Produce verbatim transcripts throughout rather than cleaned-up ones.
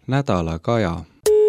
nädalakaja.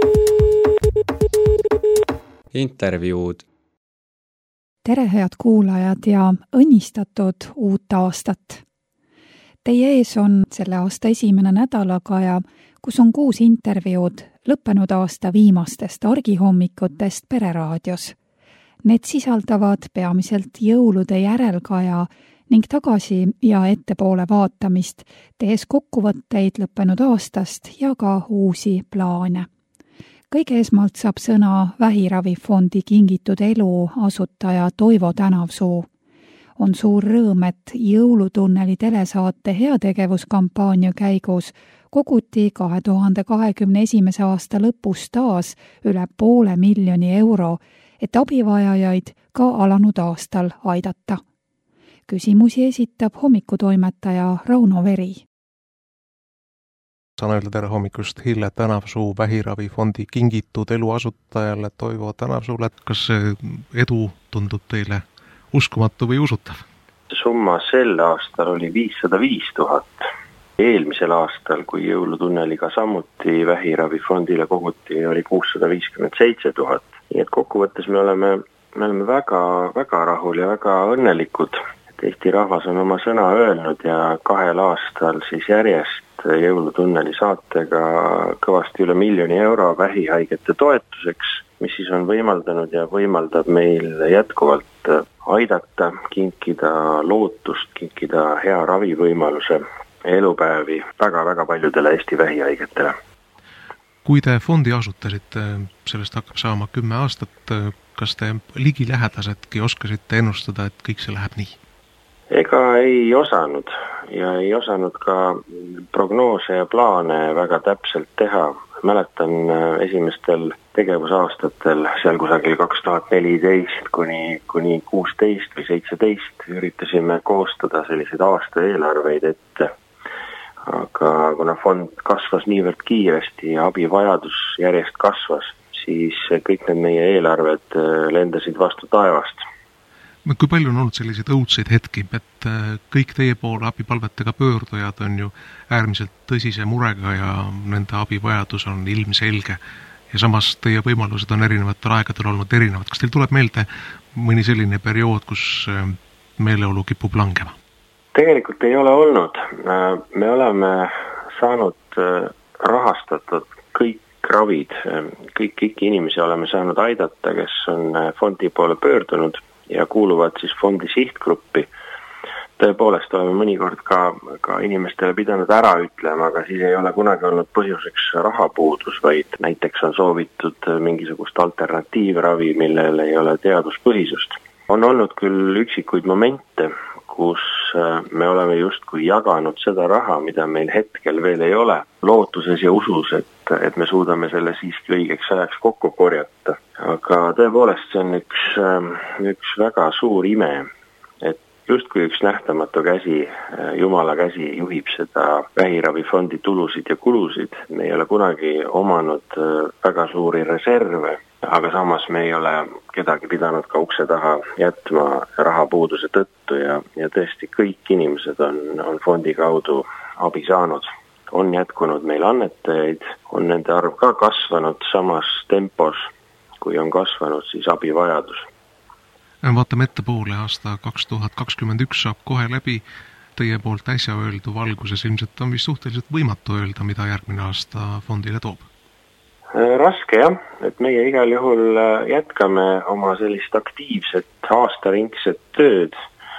Intervjuud. Tere head kuulajad ja õnnistatud uut aastat! Teie ees on selle aasta esimene nädalakaja, kus on kuus intervjuud lõppenud aasta viimastest argihommikutest Pereraadios. Need sisaldavad peamiselt jõulude järelkaja ning tagasi ja ettepoole vaatamist, tehes kokkuvõtteid lõppenud aastast ja ka uusi plaane. Kõige esmalt saab sõna Vähiravifondi Kingitud elu asutaja Toivo Tänavsuu. On suur rõõm, et jõulutunneli telesaate heategevuskampaania käigus koguti kahe tuhande kahekümne esimese aasta lõpus taas üle poole miljoni euro, et abivajajaid ka alanud aastal aidata. Küsimusi esitab hommikutoimetaja Rauno Veri. Saan öelda tere hommikust Hille Tänavsuu Vähiravifondi Kingitud elu asutajale Toivo Tänavsuule. Kas see edu tundub teile uskumatu või usutav? Summa sel aastal oli viissada viis tuhat. Eelmisel aastal, kui jõulutunneliga samuti Vähiravifondile koguti, oli kuussada viiskümmend seitse tuhat. Nii et kokkuvõttes me oleme, me oleme väga, väga rahul ja väga õnnelikud. Eesti rahvas on oma sõna öelnud ja kahel aastal siis järjest jõulutunneli saatega kõvasti üle miljoni euro vähihaigete toetuseks, mis siis on võimaldanud ja võimaldab meil jätkuvalt aidata, kinkida lootust, kinkida hea ravivõimaluse elupäevi väga-väga paljudele Eesti vähihaigetele. Kui te fondi asutasite, sellest hakkab saama kümme aastat, kas te ligilähedasedki oskasite ennustada, et kõik see läheb nii? Ega ei osanud ja ei osanud ka prognoose ja plaane väga täpselt teha. Mäletan esimestel tegevusaastatel, seal kusagil kaks tuhat neliteist kuni, kuni kuusteist või seitseteist üritasime koostada selliseid aasta eelarveid ette. Aga kuna fond kasvas niivõrd kiiresti ja abivajadus järjest kasvas, siis kõik need meie eelarved lendasid vastu taevast. Kui palju on olnud selliseid õudseid hetki, et kõik teie poole abipalvetega pöördujad on ju äärmiselt tõsise murega ja nende abivajadus on ilmselge ja samas teie võimalused on erinevatel aegadel olnud erinevad. Kas teil tuleb meelde mõni selline periood, kus meeleolu kipub langema? Tegelikult ei ole olnud. Me oleme saanud rahastatud kõik ravid, kõik, kõik inimesi oleme saanud aidata, kes on fondi poole pöördunud ja kuuluvad siis fondi sihtgruppi. Tõepoolest oleme mõnikord ka, ka inimestele pidanud ära ütlema, aga siis ei ole kunagi olnud põhjuseks rahapuudus, vaid näiteks on soovitud mingisugust alternatiivravi, millel ei ole teaduspõhisust. On olnud küll üksikuid momente, kus me oleme justkui jaganud seda raha, mida meil hetkel veel ei ole, lootuses ja usus, et, et me suudame selle siiski õigeks ajaks kokku korjata. Aga tõepoolest see on üks, üks väga suur ime, et justkui üks nähtamatu käsi, Jumala käsi juhib seda Vähiravifondi tulusid ja kulusid. Me ei ole kunagi omanud väga suuri reserve, aga samas me ei ole kedagi pidanud ka ukse taha jätma rahapuuduse tõttu ja, ja tõesti kõik inimesed on, on fondi kaudu abi saanud. On jätkunud meil annetajaid, on nende arv ka kasvanud samas tempos, kui on kasvanud siis abivajadus. Vaatame ettepoole, aasta kaks tuhat kakskümmend üks saab kohe läbi. Teie poolt äsja öeldu valguses ilmselt on vist suhteliselt võimatu öelda, mida järgmine aasta fondile toob. Raske jah, et meie igal juhul jätkame oma sellist aktiivset aastaringset tööd,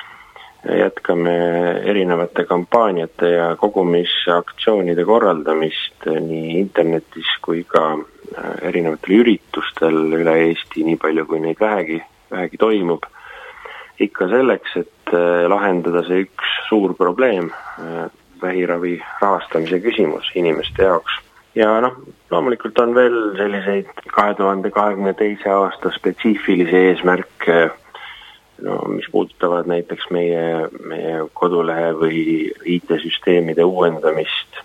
jätkame erinevate kampaaniate ja kogumisaktsioonide korraldamist nii internetis kui ka erinevatel üritustel üle Eesti, nii palju kui neid vähegi, vähegi toimub. Ikka selleks, et lahendada see üks suur probleem, vähiravi rahastamise küsimus inimeste jaoks. Ja noh, loomulikult on veel selliseid kahe tuhande kahekümne teise aasta spetsiifilisi eesmärke, no, mis puudutavad näiteks meie, meie kodulehe või I T-süsteemide uuendamist.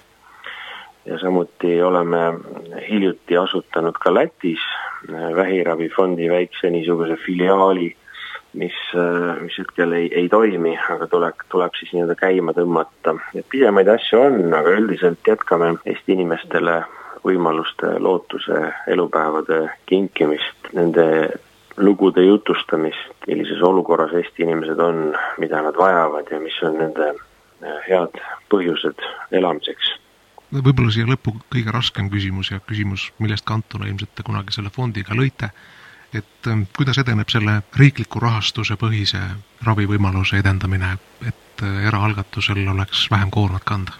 Ja samuti oleme hiljuti asutanud ka Lätis Vähiravifondi väikse niisuguse filiaali, mis, mis hetkel ei, ei toimi, aga tuleb, tuleb siis nii-öelda käima tõmmata. Et pisemaid asju on, aga üldiselt jätkame Eesti inimestele võimaluste, lootuse, elupäevade kinkimist, nende lugude jutustamist, millises olukorras Eesti inimesed on, mida nad vajavad ja mis on nende head põhjused elamiseks. Võib-olla siia lõppu kõige raskem küsimus ja küsimus, millest kantuna ilmselt te kunagi selle fondiga lõite, et kuidas edeneb selle riikliku rahastuse põhise ravivõimaluse edendamine, et eraalgatusel oleks vähem koormat kanda?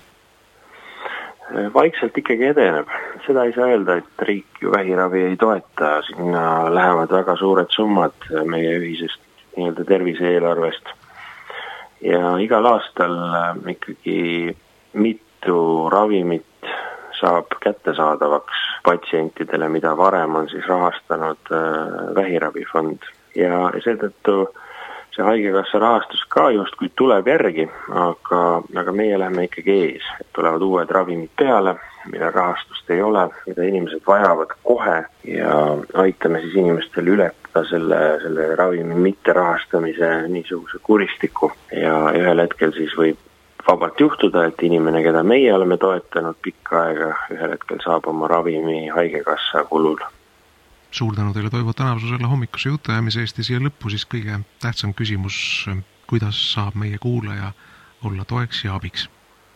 Vaikselt ikkagi edeneb. Seda ei saa öelda, et riik ju vähiravi ei toeta. Sinna lähevad väga suured summad meie ühisest nii-öelda terviseeelarvest. Ja igal aastal ikkagi mitu ravimit saab kättesaadavaks patsientidele, mida varem on siis rahastanud vähiravifond. Ja seetõttu see haigekassa rahastus ka justkui tuleb järgi, aga, aga meie läheme ikkagi ees. Et tulevad uued ravimid peale, mida rahastust ei ole, mida inimesed vajavad kohe ja aitame siis inimestel ületada selle, selle ravimi mitterahastamise niisuguse kuristiku. Ja ühel hetkel siis võib vabalt juhtuda, et inimene, keda meie oleme toetanud pikka aega, ühel hetkel saab oma ravimi haigekassa kulul. Suur tänu teile, Toivo Tänavsuu, selle hommikuse jutuajamise eest ja siia lõppu siis kõige tähtsam küsimus, kuidas saab meie kuulaja olla toeks ja abiks?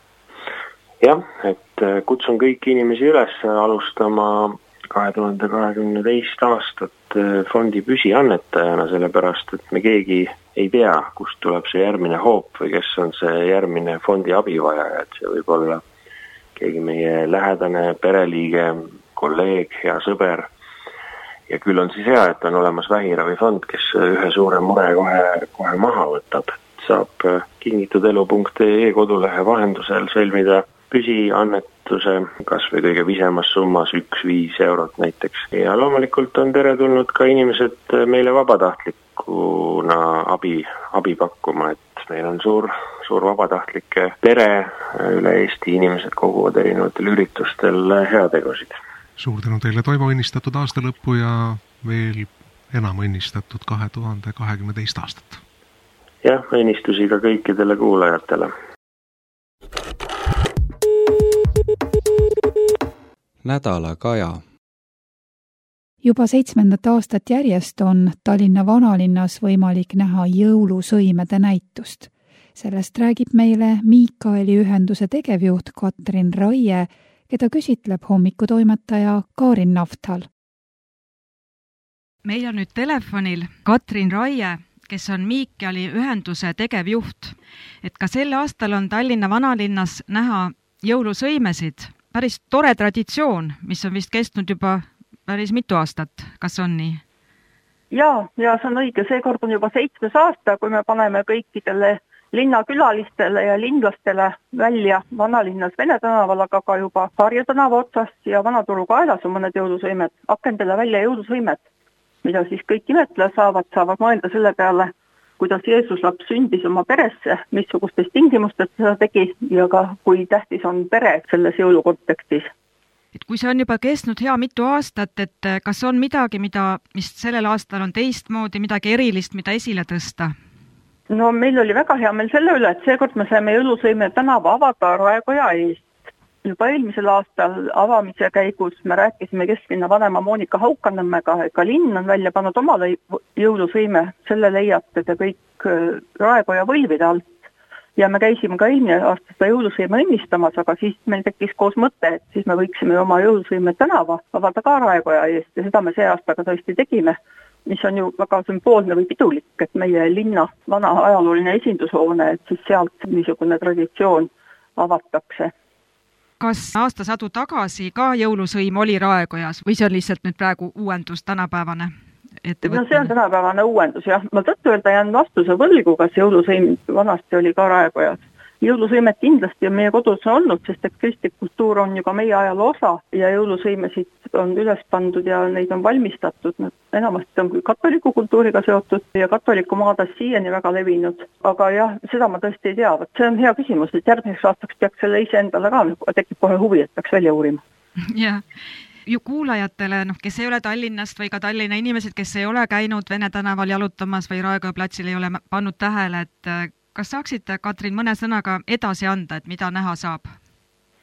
Jah, et kutsun kõiki inimesi üles alustama kahe tuhande kahekümne teist aastat fondi püsiannetajana, sellepärast, et me keegi ei tea, kust tuleb see järgmine hoop või kes on see järgmine fondi abivaja, et see võib olla keegi meie lähedane pereliige, kolleeg, hea sõber. Ja küll on siis hea, et on olemas vähiravifond, kes ühe suure mure kohe, kohe maha võtab. Saab kingitudelu punkt ee kodulehe vahendusel sõlmida püsiannetuse, kas või kõige visemas summas üks viis eurot näiteks. Ja loomulikult on teretulnud ka inimesed meile vabatahtlikuna abi, abi pakkuma, et meil on suur, suur vabatahtlike pere üle Eesti, inimesed koguvad erinevatel üritustel heategusid. Suur tänu teile, Toivo, õnnistatud aasta lõppu ja veel enam õnnistatud kahe tuhande kahekümne teist aastat. Jah, õnnistusi ka kõikidele kuulajatele. Nädala Kaja. Juba seitsmendat aastat järjest on Tallinna vanalinnas võimalik näha jõulusõimede näitust. Sellest räägib meile Miikaeli ühenduse tegevjuht Katrin Raie, keda küsitleb hommikutoimetaja Kaarin Nafthal. Meil on nüüd telefonil Katrin Raie, kes on Miikaeli ühenduse tegevjuht. Et ka sel aastal on Tallinna vanalinnas näha jõulusõimesid. Päris tore traditsioon, mis on vist kestnud juba päris mitu aastat. Kas on nii? Ja, ja see on õige. Seekord on juba seitsmes aasta, kui me paneme kõikidele linnakülalistele ja linlastele välja vanalinnas Vene tänaval, aga ka juba Harju tänava otsas ja Vanaturu kaelas on mõned jõulusõimed, akendele välja jõulusõimed, mida siis kõik imetleja saavad, saavad mõelda selle peale, kuidas Jeesus laps sündis oma peresse, missugustes tingimustes seda tegi ja ka kui tähtis on pere selles jõulukontekstis. Et kui see on juba kestnud hea mitu aastat, et kas on midagi, mida, mis sellel aastal on teistmoodi, midagi erilist, mida esile tõsta? No meil oli väga hea meel selle üle, et seekord me saime jõulusõime tänava avada Raekoja eest. Juba eelmisel aastal avamise käigus me rääkisime kesklinna vanema Moonika Haukanõmmega, et ka linn on välja pannud omale jõulusõime, selle leiate te kõik Raekoja võlvide alt. Ja me käisime ka eelmine aasta seda jõulusõime õnnistamas, aga siis meil tekkis koos mõte, et siis me võiksime oma jõulusõime tänava avada ka Raekoja eest ja seda me see aastaga tõesti tegime, mis on ju väga sümboolne või pidulik, et meie linna vana ajalooline esindushoone, et siis sealt niisugune traditsioon avatakse. Kas aastasadu tagasi ka jõulusõim oli Raekojas või see on lihtsalt nüüd praegu uuendus tänapäevane? No see on tänapäevane uuendus, jah. Ma tõttu öelda jään vastuse võlgu, kas jõulusõim vanasti oli ka Raekojas. Jõulusõimed kindlasti on meie kodus olnud, sest et kristlik kultuur on ju ka meie ajaloo osa ja jõulusõimesid on üles pandud ja neid on valmistatud. Enamasti on katoliku kultuuriga seotud ja katoliku maades siiani väga levinud. Aga jah, seda ma tõesti ei tea. See on hea küsimus, et järgmiseks aastaks peaks selle ise endale ka tekib kohe huvi, et peaks välja uurima. Jah. Ju kuulajatele, noh, kes ei ole Tallinnast või ka Tallinna inimesed, kes ei ole käinud Vene tänaval jalutamas või Raekoja platsil ei ole pannud tähele, et kas saaksite, Katrin, mõne sõnaga edasi anda, et mida näha saab?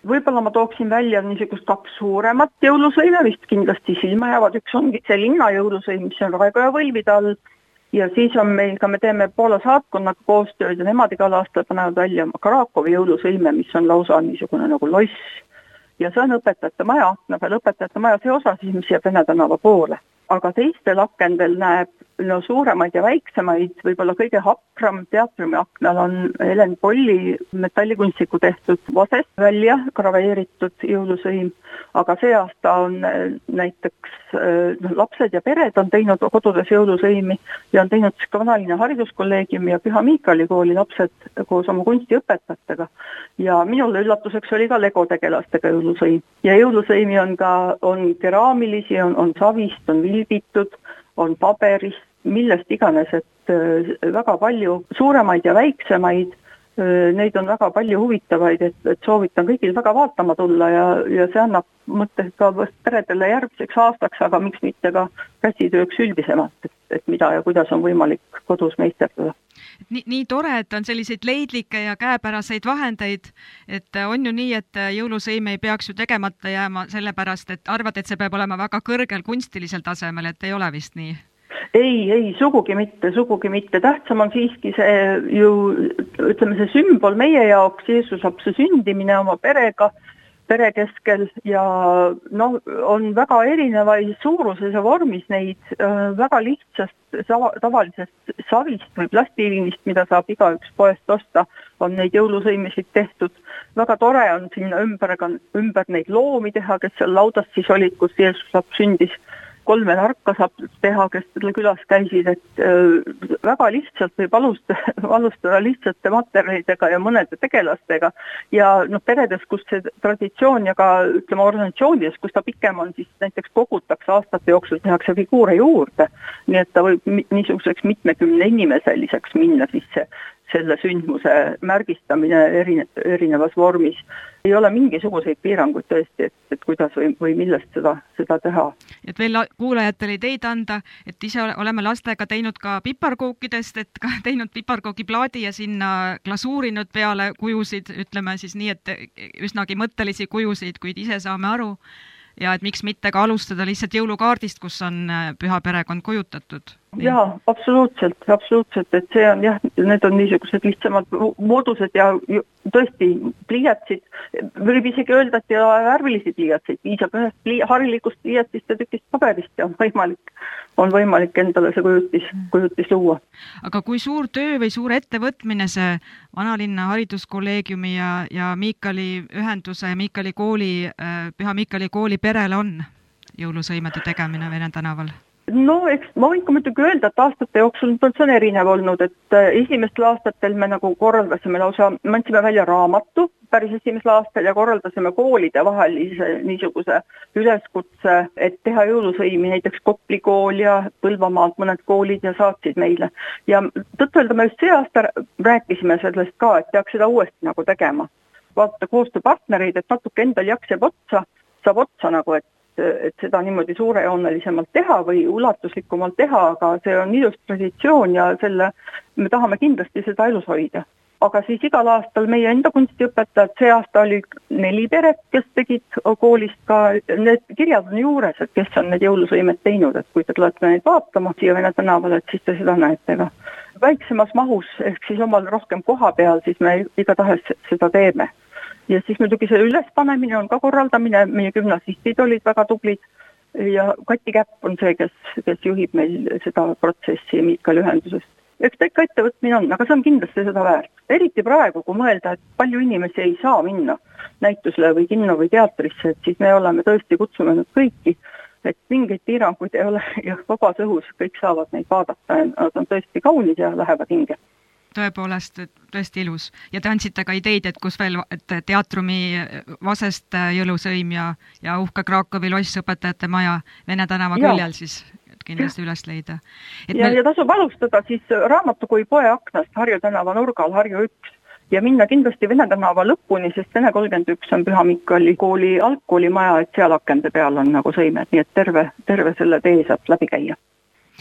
võib-olla ma tooksin välja niisugust kaks suuremat jõulusõime, vist kindlasti silma jäävad. Üks ongi see linna jõulusõim, mis on Raekoja võlvide all. Ja siis on meil ka, me teeme Poola saatkonnaga koostööd ja nemad igal aastal panevad välja Krakowi jõulusõime, mis on lausa niisugune nagu loss. Ja see on õpetajate maja, akna õpetajate maja see osa siis, mis jääb Vene tänava poole. Aga teistel akendel näeb no, suuremaid ja väiksemaid, võib-olla kõige hapram teatrumi aknal on Helen Polli metallikunstiku tehtud vasest välja graveeritud jõulusõim, aga see aasta on näiteks no, lapsed ja pered on teinud kodudes jõulusõimi ja on teinud ka Vanalinna hariduskolleegiumi ja Püha Miikali kooli lapsed koos oma kunstiõpetajatega. Ja minule üllatuseks oli ka Lego tegelastega jõulusõim. Ja jõulusõimi on ka on keraamilisi, on, on savist, on vilbitud, on paberist, millest iganes, et väga palju suuremaid ja väiksemaid, neid on väga palju huvitavaid, et, et soovitan kõigil väga vaatama tulla ja, ja see annab mõttes ka peredele järgmiseks aastaks, aga miks mitte ka käsitööks üldisemalt, et, et mida ja kuidas on võimalik kodus meisterdada. Nii, nii tore, et on selliseid leidlikke ja käepäraseid vahendeid, et on ju nii, et jõulusõim ei peaks ju tegemata jääma sellepärast, et arvad, et see peab olema väga kõrgel kunstilisel tasemel, et ei ole vist nii? Ei, ei, sugugi mitte, sugugi mitte. Tähtsam on siiski see ju, ütleme see sümbol meie jaoks, Jeesus lapse sündimine oma perega, pere keskel ja no, on väga erinevaid suuruses ja vormis neid väga lihtsast tavalisest savist või plastilinist, mida saab igaüks poest osta, on neid jõulusõimisid tehtud. Väga tore on sinna ümber, ümber neid loomi teha, kes seal laudas siis olid, kus Jeesus laps sündis. Kolme narka saab teha, kes selle külas käisid, et äh, väga lihtsalt võib alustada, alustada lihtsate materjalidega ja mõnede tegelastega. Ja no, peredes, kus see traditsioon ja ka ütleme organisatsioonides, kus ta pikem on, siis näiteks kogutakse aastate jooksul, tehakse figuure juurde. Nii et ta võib niisuguseks mitmekümne inimeseliseks minna siis see, selle sündmuse märgistamine erine, erinevas vormis. Ei ole mingisuguseid piiranguid tõesti, et, et kuidas või, või millest seda, seda teha. Et veel kuulajatele ideid anda, et ise oleme lastega teinud ka piparkookidest, et ka teinud piparkoogiplaadi ja sinna glasuurinud peale kujusid, ütleme siis nii, et üsnagi mõttelisi kujusid, kuid ise saame aru. Ja et miks mitte ka alustada lihtsalt jõulukaardist, kus on püha perekond kujutatud. Jaa, absoluutselt, absoluutselt, et see on jah, need on niisugused lihtsamad moodused ja tõesti pliiatsid, võib isegi öelda, et ei ole värvilisi pliiatsid, piisab ühest pli, harilikust pliiatsist ja tükist paberist ja on võimalik, on võimalik endale see kujutis, kujutis luua. Aga kui suur töö või suur ettevõtmine see Vanalinna hariduskolleegiumi ja, ja Miikali ühenduse ja Miikali kooli, Püha Miikali kooli perele on jõulusõimede tegemine Vene tänaval? No, eks ma võin ka muidugi öelda, et aastate jooksul see on erinev olnud, et esimestel aastatel me nagu korraldasime lausa, me andsime välja raamatu päris esimesel aastal ja korraldasime koolide vahelise niisuguse üleskutse, et teha jõulusõimi, näiteks Kopli kool ja Põlvamaalt mõned koolid ja saatsid meile. Ja tõtt-öelda me just see aasta rääkisime sellest ka, et peaks seda uuesti nagu tegema. Vaata koostööpartnereid, et natuke endal jakseb otsa, saab otsa nagu, et et seda niimoodi suurejoonelisemalt teha või ulatuslikumalt teha, aga see on ilus traditsioon ja selle, me tahame kindlasti seda elus hoida. Aga siis igal aastal meie enda kunstiõpetajad, see aasta oli neli peret, kes tegid koolist ka, need kirjad on juures, et kes on need jõulusõimed teinud, et kui te tulete neid vaatama siia Vene tänaval, et siis te seda näete ka. Väiksemas mahus, ehk siis omal rohkem koha peal, siis me igatahes seda teeme. Ja siis muidugi see ülespanemine on ka korraldamine, meie gümnasistid olid väga tublid ja Kati Käpp on see, kes, kes juhib meil seda protsessi Miikali ühendusest. Eks ta ikka ettevõtmine on, aga see on kindlasti seda väärt. Eriti praegu, kui mõelda, et palju inimesi ei saa minna näitusele või kinno või teatrisse, et siis me oleme tõesti kutsume nüüd kõiki, et mingeid piiranguid ei ole ja vabas õhus kõik saavad neid vaadata ja nad on tõesti kaunid ja lähevad hinge. Tõepoolest, tõesti ilus. Ja te andsite ka ideid, et kus veel et teatrumi vasest jõulusõim ja, ja uhke Krakowi loss õpetajate maja Vene tänava ja. Küljel siis kindlasti üles leida. Et ja, me... ja tasub alustada siis raamatukoi poe aknast Harju tänava nurgal Harju üks ja minna kindlasti Vene tänava lõpuni, sest Vene kolmkümmend üks on Püha Miikali kooli algkooli maja, et seal akende peal on nagu sõimed, nii et terve, terve selle tee saab läbi käia.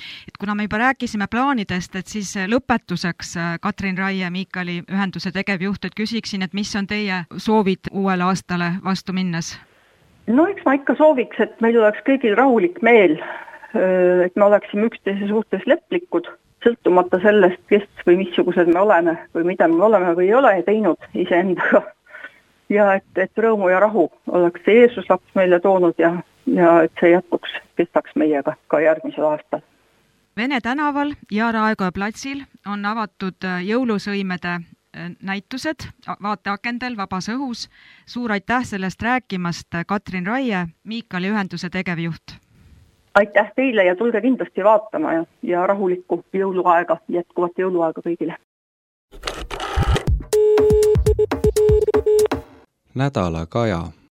et kuna me juba rääkisime plaanidest, et siis lõpetuseks Katrin Raie, Miikali ühenduse tegevjuht, et küsiksin, et mis on teie soovid uuele aastale vastu minnes? No eks ma ikka sooviks, et meil oleks kõigil rahulik meel, et me oleksime üksteise suhtes leplikud, sõltumata sellest, kes või missugused me oleme või mida me oleme või ei ole teinud iseendaga. Ja et, et rõõmu ja rahu oleks see Jeesus laps meile toonud ja, ja et see jätkuks, kestaks meiega ka järgmisel aastal. Vene tänaval ja Raekoja platsil on avatud jõulusõimede näitused vaateakendel vabas õhus. Suur aitäh sellest rääkimast, Katrin Raie, Miikali ühenduse tegevjuht. Aitäh teile ja tulge kindlasti vaatama ja, ja rahulikku jõuluaega, jätkuvat jõuluaega kõigile. Nädala Kaja.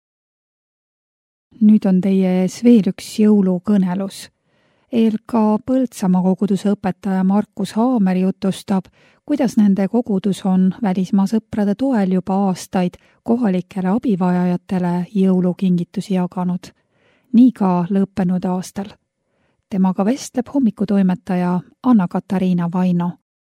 Nüüd on teie ees veel üks jõulukõnelus. E L K Põltsamaa koguduse õpetaja Markus Haamer jutustab, kuidas nende kogudus on välismaa sõprade toel juba aastaid kohalikele abivajajatele jõulukingitusi jaganud. Nii ka lõppenud aastal. Temaga vestleb hommikutoimetaja Anna-Katariina Vaino.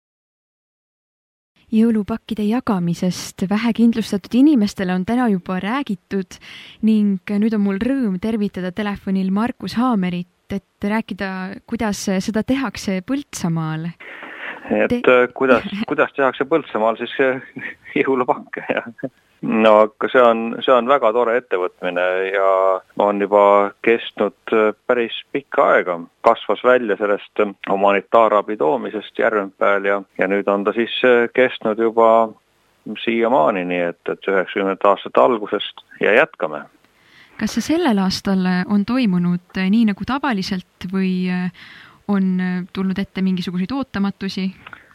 Jõulupakkide jagamisest vähekindlustatud inimestele on täna juba räägitud ning nüüd on mul rõõm tervitada telefonil Markus Haamerit, et rääkida, kuidas seda tehakse Põltsamaal. Et Te... kuidas, kuidas tehakse Põltsamaal siis jõulupakke, jah. No aga see on, see on väga tore ettevõtmine ja on juba kestnud päris pikka aega. Kasvas välja sellest humanitaarabi toomisest Järvenpääl ja, ja nüüd on ta siis kestnud juba siiamaani, nii et, et üheksakümnendate aastate algusest ja jätkame. Kas see sellel aastal on toimunud nii nagu tavaliselt või on tulnud ette mingisuguseid ootamatusi?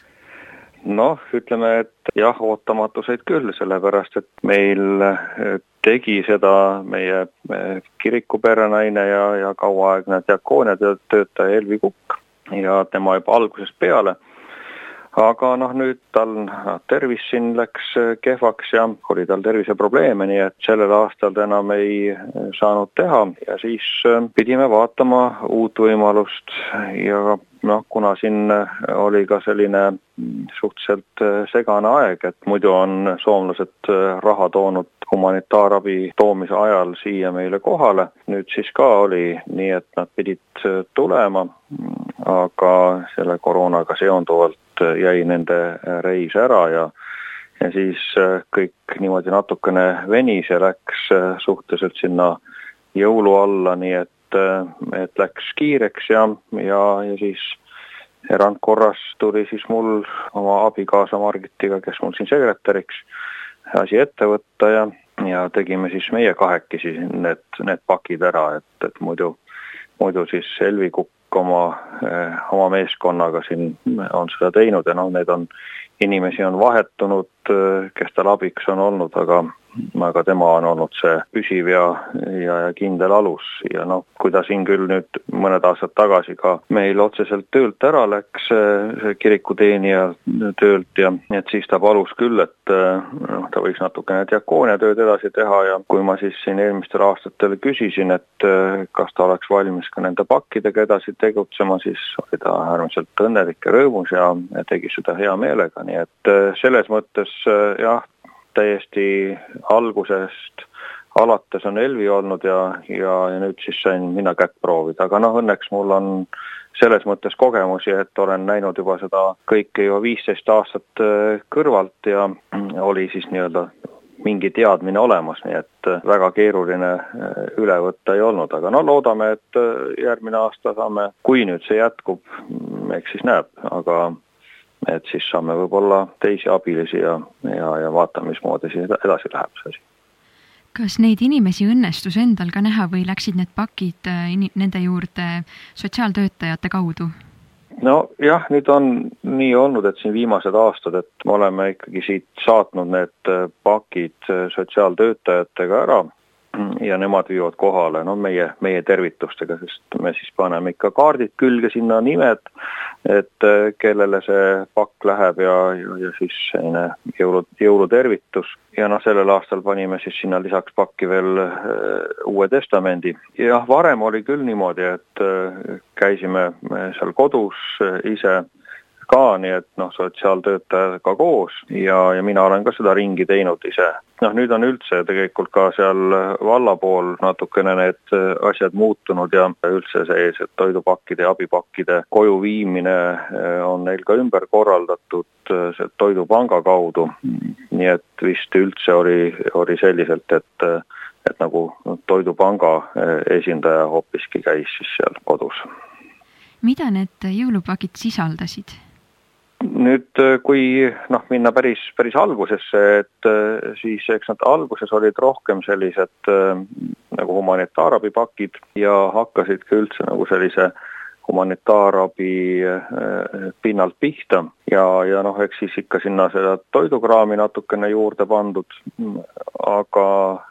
Noh, ütleme, et jah, ootamatuseid küll, sellepärast, et meil tegi seda meie kirikuperenaine ja, ja kauaaegne diakooniatöötaja Elvi Kukk ja tema juba algusest peale. Aga noh, nüüd tal tervis siin läks kehvaks ja oli tal terviseprobleeme, nii et sellel aastal ta enam ei saanud teha ja siis pidime vaatama uut võimalust ja noh, kuna siin oli ka selline suhteliselt segane aeg, et muidu on soomlased raha toonud humanitaarabi toomise ajal siia meile kohale. Nüüd siis ka oli nii, et nad pidid tulema, aga selle koroonaga seonduvalt jäi nende reis ära ja, ja siis kõik niimoodi natukene venis ja läks suhteliselt sinna jõulu alla, nii et, et läks kiireks ja, ja, ja siis erandkorras tuli siis mul oma abikaasa Margitiga, kes mul siin sekretäriks, asi ette võtta ja, ja tegime siis meie kahekesi need, need pakid ära, et, et muidu, muidu siis Elvi Kukk oma, oma meeskonnaga siin on seda teinud ja noh, need on, inimesi on vahetunud, kes tal abiks on olnud, aga aga tema on olnud see püsiv ja, ja, ja kindel alus ja noh, kui ta siin küll nüüd mõned aastad tagasi ka meil otseselt töölt ära läks, see kirikuteenija töölt ja et siis ta palus küll, et noh, ta võiks natukene diakooniatööd edasi teha ja kui ma siis siin eelmistel aastatel küsisin, et kas ta oleks valmis ka nende pakkidega edasi tegutsema, siis oli ta äärmiselt õnnelik ja rõõmus ja tegi seda hea meelega, nii et selles mõttes jah, täiesti algusest alates on Elvi olnud ja, ja, ja nüüd siis sain mina kätt proovida, aga noh, õnneks mul on selles mõttes kogemusi, et olen näinud juba seda kõike juba viisteist aastat kõrvalt ja oli siis nii-öelda mingi teadmine olemas, nii et väga keeruline üle võtta ei olnud, aga no loodame, et järgmine aasta saame, kui nüüd see jätkub, eks siis näeb, aga et siis saame võib-olla teisi abilisi ja, ja, ja vaatame, mismoodi siis edasi läheb see asi. Kas neid inimesi õnnestus endal ka näha või läksid need pakid nende juurde sotsiaaltöötajate kaudu? No jah, nüüd on nii olnud, et siin viimased aastad, et me oleme ikkagi siit saatnud need pakid sotsiaaltöötajatega ära ja nemad viivad kohale, no meie, meie tervitustega, sest me siis paneme ikka kaardid külge, sinna nimed, et kellele see pakk läheb ja, ja, ja siis selline jõulu, jõulutervitus. Ja noh, sellel aastal panime siis sinna lisaks pakki veel Uue Testamendi. Ja varem oli küll niimoodi, et käisime seal kodus ise ka, nii et noh, sotsiaaltöötajaga koos ja, ja mina olen ka seda ringi teinud ise. Noh, nüüd on üldse tegelikult ka seal valla pool natukene need asjad muutunud ja üldse see, see toidupakkide ja abipakkide koju viimine on neil ka ümber korraldatud see toidupanga kaudu. Nii et vist üldse oli, oli selliselt, et, et nagu toidupanga esindaja hoopiski käis siis seal kodus. Mida need jõulupakid sisaldasid? Nüüd, kui noh, minna päris, päris algusesse, et siis eks nad alguses olid rohkem sellised nagu humanitaarabipakid ja hakkasid ka üldse nagu sellise humanitaarabi pinnalt pihta ja, ja noh, eks siis ikka sinna seda toidukraami natukene juurde pandud, aga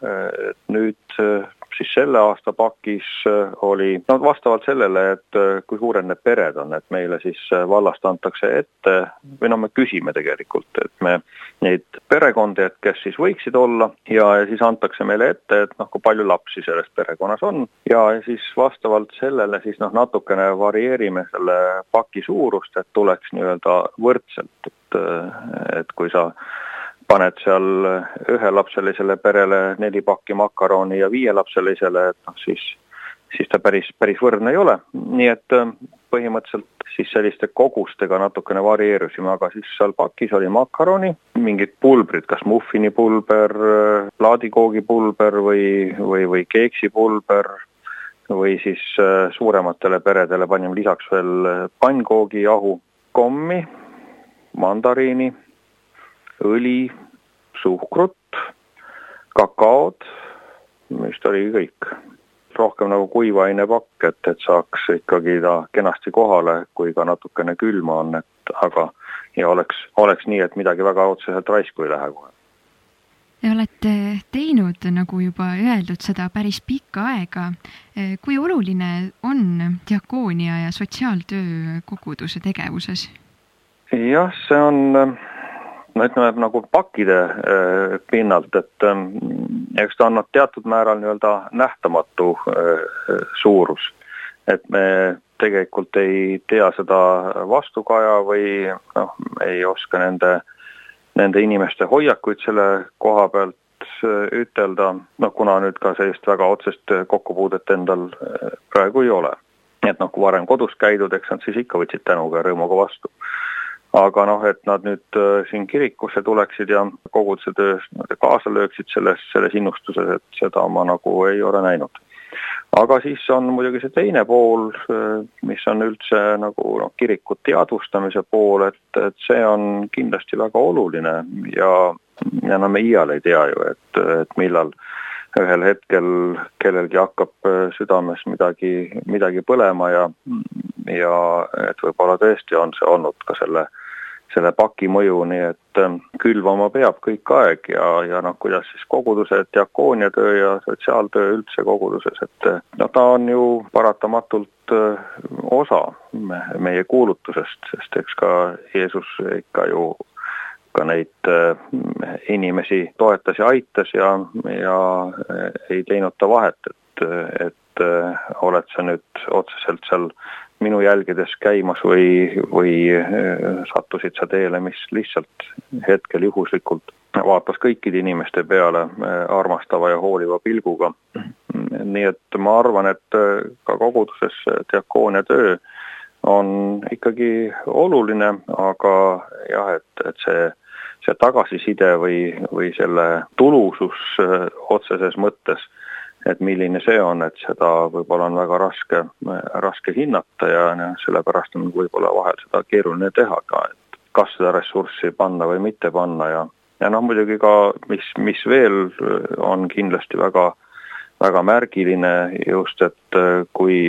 nüüd siis selle aasta pakis oli no, vastavalt sellele, et kui suured need pered on, et meile siis vallast antakse ette, või no me küsime tegelikult, et me neid perekondi, et kes siis võiksid olla ja, ja siis antakse meile ette, et noh, kui palju lapsi selles perekonnas on ja siis vastavalt sellele siis noh, natukene varieerime selle paki suurust, et tuleks nii-öelda võrdselt, et, et kui sa paned seal ühelapselisele perele neli pakki makaroni ja viielapselisele, et noh, siis, siis ta päris, päris võrdne ei ole. Nii et põhimõtteliselt siis selliste kogustega natukene varieerusime, aga siis seal pakis oli makaroni, mingid pulbrid, kas muffinipulber, plaadikoogipulber või, või, või keeksipulber või siis suurematele peredele panime lisaks veel pannkoogijahu, kommi, mandariini, õli, suhkrut, kakaod, mis oli kõik. Rohkem nagu kuivaine pakk, et, et saaks ikkagi ta kenasti kohale, kui ka natukene külma on, et aga ja oleks, oleks nii, et midagi väga otseselt raisku ei lähe kohe. Te olete teinud, nagu juba öeldud, seda päris pikka aega. Kui oluline on diakoonia ja sotsiaaltöö koguduse tegevuses? Jah, see on no ütleme nagu pakkide äh, pinnalt, et äh, eks ta on teatud määral nii-öelda nähtamatu äh, suurus. Et me tegelikult ei tea seda vastukaja või noh, ei oska nende, nende inimeste hoiakuid selle koha pealt ütelda, noh, kuna nüüd ka sellist väga otsest kokkupuudet endal praegu ei ole. Et noh, kui varem kodus käidud, eks nad siis ikka võtsid tänuga ja rõõmuga vastu. Aga noh, et nad nüüd siin kirikusse tuleksid ja koguduse töös kaasa lööksid selles, selles innustuses, et seda ma nagu ei ole näinud. Aga siis on muidugi see teine pool, mis on üldse nagu no, kirikut teadvustamise pool, et, et see on kindlasti väga oluline ja, ja no me iial ei tea ju, et, et millal ühel hetkel kellelgi hakkab südames midagi, midagi põlema ja, ja et võib-olla tõesti on see olnud ka selle selle paki mõju, nii et külvama peab kõik aeg ja, ja noh, kuidas siis koguduse, diakooniatöö ja sotsiaaltöö üldse koguduses, et no ta on ju paratamatult osa meie kuulutusest, sest eks ka Jeesus ikka ju ka neid inimesi toetas ja aitas ja, ja ei teinud ta vahet, et, et oled sa nüüd otseselt seal minu jälgedes käimas või, või sattusid sa teele, mis lihtsalt hetkel juhuslikult vaatas kõikide inimeste peale armastava ja hooliva pilguga. Nii et ma arvan, et ka koguduses diakoonia töö on ikkagi oluline, aga jah, et, et see, see tagasiside või, või selle tulusus otseses mõttes, et milline see on, et seda võib-olla on väga raske, raske hinnata ja sellepärast on võib-olla vahel seda keeruline teha ka, et kas seda ressurssi panna või mitte panna ja, ja noh, muidugi ka, mis, mis veel on kindlasti väga, väga märgiline just, et kui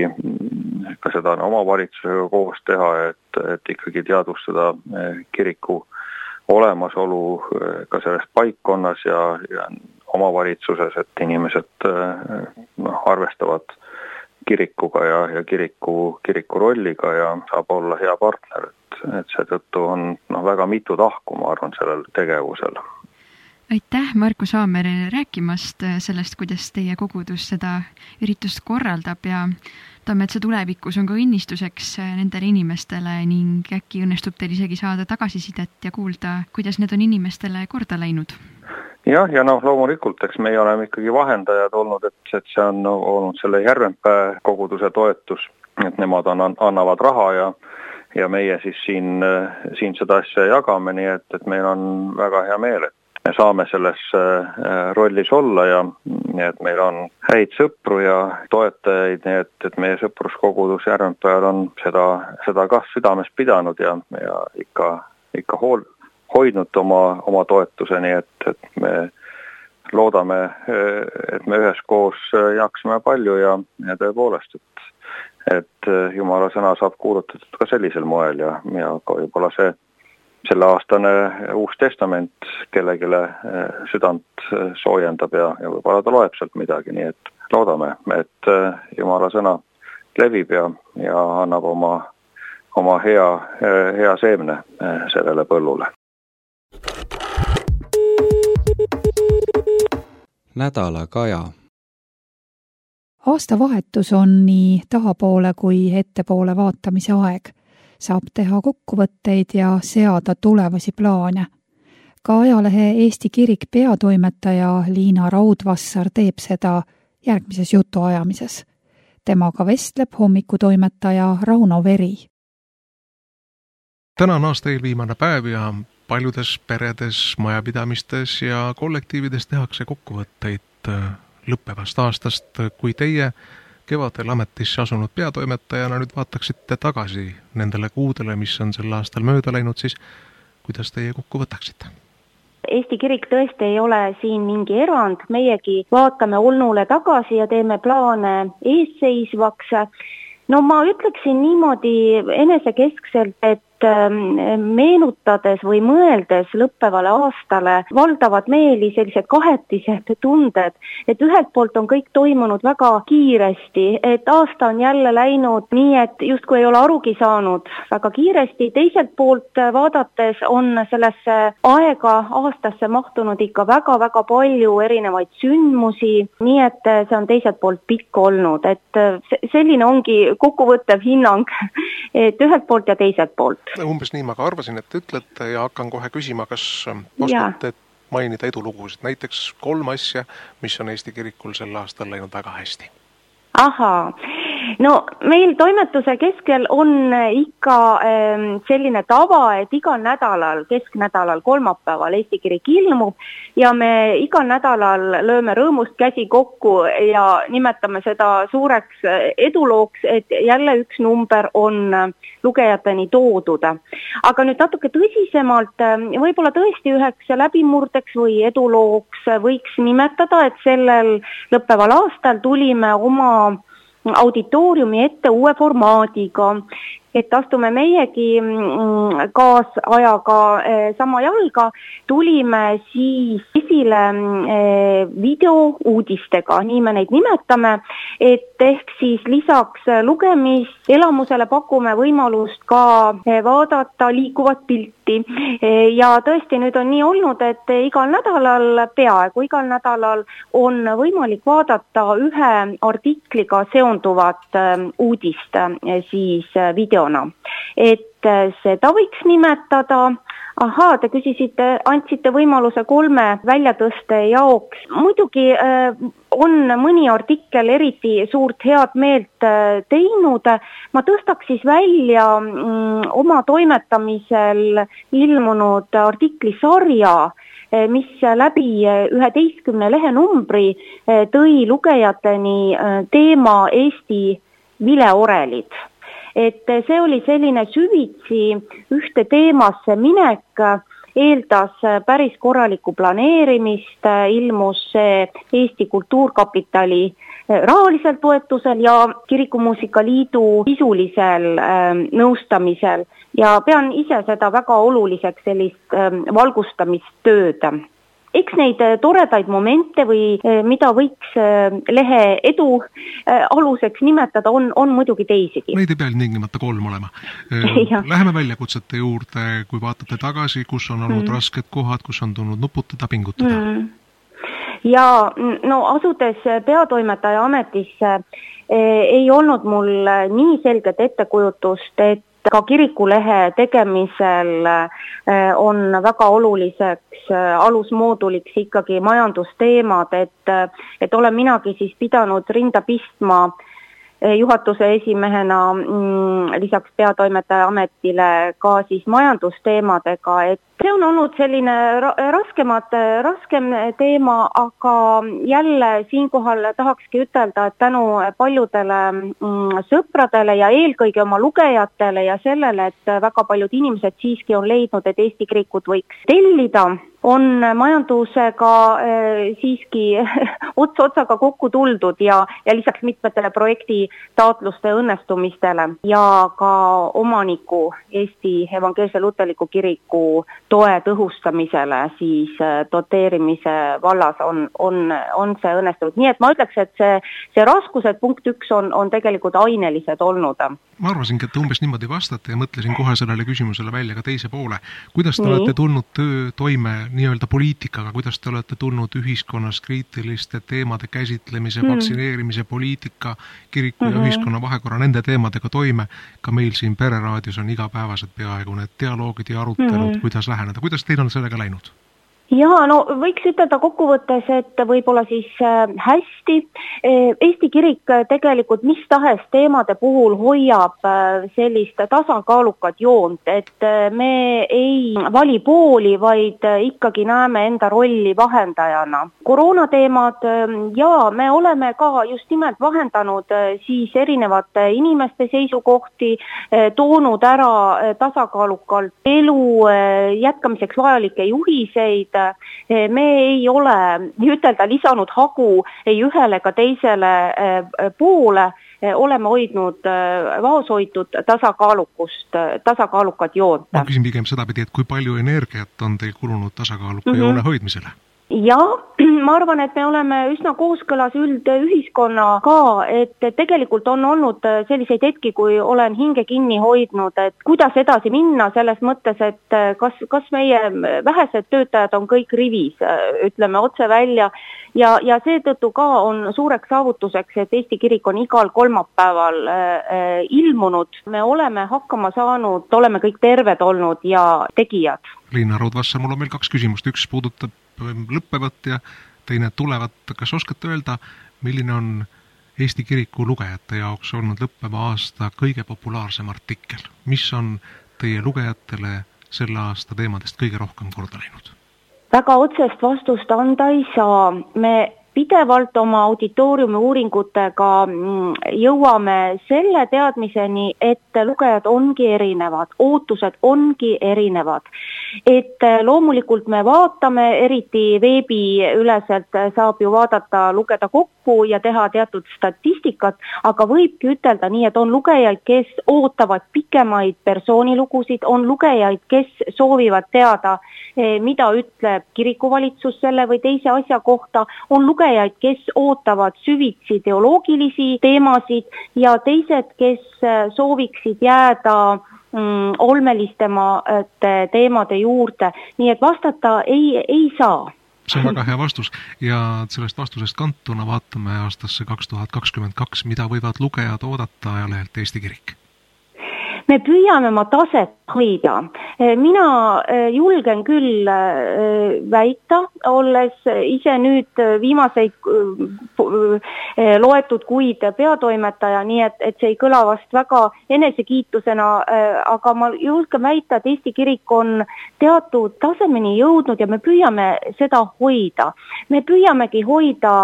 ka seda omavalitsusega koos teha, et, et ikkagi teadvustada kiriku olemasolu ka selles paikkonnas ja, ja omavalitsuses, et inimesed noh, arvestavad kirikuga ja, ja kiriku, kiriku rolliga ja saab olla hea partner, et, et seetõttu on noh, väga mitu tahku, ma arvan, sellel tegevusel. Aitäh, Markus Haamer, rääkimast sellest, kuidas teie kogudus seda üritust korraldab ja loodame, et see tulevikus on ka õnnistuseks nendele inimestele ning äkki õnnestub teil isegi saada tagasisidet ja kuulda, kuidas need on inimestele korda läinud. Jah, ja noh, loomulikult, eks meie oleme ikkagi vahendajad olnud, et, et see on olnud selle Järvenpää koguduse toetus, et nemad on, annavad raha ja, ja meie siis siin, siin seda asja jagame, nii et, et meil on väga hea meel, et me saame selles rollis olla ja nii et meil on häid sõpru ja toetajaid, nii et, et meie sõpruskogudus Järvenpääl on seda, seda ka südames pidanud ja, ja ikka, ikka hool, hoidnud oma, oma toetuse, nii et, et me loodame, et me üheskoos jaksame palju ja, ja tõepoolest, et, et Jumala sõna saab kuulutatud ka sellisel moel ja, ja ka võib-olla see selle aastane uus testament kellegile südant soojendab ja, ja võib-olla ta loeb sealt midagi, nii et loodame, et Jumala sõna levib ja, ja annab oma, oma hea, hea seemne sellele põllule. Nädala kaja. Aastavahetus on nii tahapoole kui ettepoole vaatamise aeg. Saab teha kokkuvõtteid ja seada tulevasi plaane. Ka ajalehe Eesti Kirik peatoimetaja Liina Raudvassar teeb seda järgmises jutuajamises. Temaga vestleb hommikutoimetaja Rauno Veri. Täna on aasta eelviimane päev ja paljudes peredes, majapidamistes ja kollektiivides tehakse kokkuvõtteid lõppevast aastast, kui teie kevadel ametisse asunud peatoimetajana nüüd vaataksite tagasi nendele kuudele, mis on sel aastal mööda läinud, siis kuidas teie kokku võtaksite? Eesti Kirik tõesti ei ole siin mingi erand, meiegi vaatame olnule tagasi ja teeme plaane eesseisvaks. No ma ütleksin niimoodi enesekeskselt, et meenutades või mõeldes lõppevale aastale valdavad meeli sellised kahetised tunded, et ühelt poolt on kõik toimunud väga kiiresti, et aasta on jälle läinud nii, et justkui ei ole arugi saanud väga kiiresti, teiselt poolt vaadates on sellesse aega aastasse mahtunud ikka väga-väga palju erinevaid sündmusi, nii et see on teiselt poolt pikk olnud, et selline ongi kokkuvõttev hinnang, et ühelt poolt ja teiselt poolt. Umbes nii ma ka arvasin, et ütlete ja hakkan kohe küsima, kas oskate mainida edulugusid, näiteks kolm asja, mis on Eesti Kirikul sel aastal läinud väga hästi. Ahaa, no meil toimetuse keskel on ikka selline tava, et igal nädalal, kesknädalal, kolmapäeval Eesti Kirik ilmub ja me igal nädalal lööme rõõmust käsi kokku ja nimetame seda suureks edulooks, et jälle üks number on lugejateni toodud. Aga nüüd natuke tõsisemalt, võib-olla tõesti üheks läbimurdeks või edulooks võiks nimetada, et sellel lõppeval aastal tulime oma auditooriumi ette uue formaadiga, et astume meiegi kaasajaga sama jalga, tulime siis esile videouudistega, nii me neid nimetame, et ehk siis lisaks lugemiselamusele pakume võimalust ka vaadata liikuvat pilti. Ja tõesti nüüd on nii olnud, et igal nädalal, peaaegu igal nädalal on võimalik vaadata ühe artikliga seonduvat uudist siis video. Et seda võiks nimetada, ahaa, te küsisite, andsite võimaluse kolme väljatõste jaoks. Muidugi on mõni artikkel eriti suurt head meelt teinud. Ma tõstaks siis välja oma toimetamisel ilmunud artiklisarja, mis läbi üheteistkümne lehenumbri tõi lugejateni teema Eesti vileorelid. Et see oli selline süvitsi ühte teemasse minek, eeldas päris korralikku planeerimist, ilmus Eesti Kultuurkapitali rahalisel toetusel ja Kirikumuusika Liidu sisulisel nõustamisel ja pean ise seda väga oluliseks sellist valgustamistööd. eks neid toredaid momente või mida võiks lehe edu aluseks nimetada, on, on muidugi teisigi. Neid ei pea tingimata kolm olema. Läheme väljakutsete juurde, kui vaatate tagasi, kus on olnud mm. rasked kohad, kus on tulnud nuputada, pingutada. Mm. Ja no asudes peatoimetaja ametisse ei olnud mul nii selget ettekujutust, et ka kirikulehe tegemisel on väga oluliseks alusmooduliks ikkagi majandusteemad, et, et olen minagi siis pidanud rinda pistma juhatuse esimehena mm, lisaks peatoimetaja ametile ka siis majandusteemadega, et see on olnud selline raskemat, raskem teema, aga jälle siinkohal tahakski ütelda, et tänu paljudele mm, sõpradele ja eelkõige oma lugejatele ja sellele, et väga paljud inimesed siiski on leidnud, et Eesti kirikut võiks tellida, on majandusega äh, siiski ots otsaga kokku tuldud ja, ja lisaks mitmetele projekti taotluste õnnestumistele ja ka omaniku Eesti Evangeelse Luterliku Kiriku toe tõhustamisele siis doteerimise vallas on, on, on see õnnestunud. Nii et ma ütleks, et see, see raskused punkt üks on, on tegelikult ainelised olnud. Ma arvasingi, et umbes niimoodi vastate ja mõtlesin kohe sellele küsimusele välja ka teise poole. Kuidas te Nii. olete tulnud töö toime nii-öelda poliitikaga, kuidas te olete tulnud ühiskonnas kriitiliste teemade käsitlemise, mm. vaktsineerimise, poliitika, kiriku mm-hmm. ja ühiskonna vahekorra nende teemadega toime? Ka meil siin Pereraadios on igapäevased peaaegu need dialoogid ja arutelud, mm-hmm. kuidas läheneda. Kuidas teil on sellega läinud? Jaa, no võiks ütelda kokkuvõttes, et võib-olla siis hästi. Eesti kirik tegelikult mis tahes teemade puhul hoiab sellist tasakaalukat joont, et me ei vali pooli, vaid ikkagi näeme enda rolli vahendajana. Koroonateemad, jaa, me oleme ka just nimelt vahendanud siis erinevate inimeste seisukohti, toonud ära tasakaalukalt elu jätkamiseks vajalikke juhiseid. Me ei ole ütelda lisanud hagu ei ühele ega teisele poole, oleme hoidnud vaoshoitud tasakaalukust, tasakaalukat joont. Ma küsin pigem seda pidi, et kui palju energiat on teil kulunud tasakaaluka mm-hmm. joone hoidmisele? Ja ma arvan, et me oleme üsna kooskõlas üldühiskonna ka, et tegelikult on olnud selliseid hetki, kui olen hinge kinni hoidnud, et kuidas edasi minna selles mõttes, et kas, kas meie vähesed töötajad on kõik rivis, ütleme otse välja, ja, ja seetõttu ka on suureks saavutuseks, et Eesti kirik on igal kolmapäeval äh, ilmunud. Me oleme hakkama saanud, oleme kõik terved olnud ja tegijad. Liina Raudvasser, mul on veel kaks küsimust, üks puudutab lõppevat ja teine tulevat. Kas oskate öelda, milline on Eesti kiriku lugejate jaoks olnud lõppeva aasta kõige populaarsem artikkel? Mis on teie lugejatele selle aasta teemadest kõige rohkem korda läinud? Väga otsest vastust anda ei saa. Me pidevalt oma auditooriumi uuringutega jõuame selle teadmiseni, et lugejad ongi erinevad, ootused ongi erinevad. Et loomulikult me vaatame, eriti veebiüleselt saab ju vaadata, lugeda kokku ja teha teatud statistikat, aga võibki ütelda nii, et on lugejaid, kes ootavad pikemaid persoonilugusid, on lugejaid, kes soovivad teada, mida ütleb kirikuvalitsus selle või teise asja kohta, on lugejaid, kes ootavad süvitsi teoloogilisi teemasid ja teised, kes sooviksid jääda mm, olmelistemate teemade juurde, nii et vastata ei, ei saa. See on väga hea vastus ja sellest vastusest kantuna vaatame aastasse kaks tuhat kakskümmend kaks, mida võivad lugejad oodata ajalehelt Eesti Kirik. Me püüame oma taset hoida. Mina julgen küll väita, olles ise nüüd viimaseid loetud kuid peatoimetaja, nii et, et see ei kõla vast väga enesekiitusena, aga ma julgen väita, et Eesti Kirik on teatud tasemeni jõudnud ja me püüame seda hoida. Me püüamegi hoida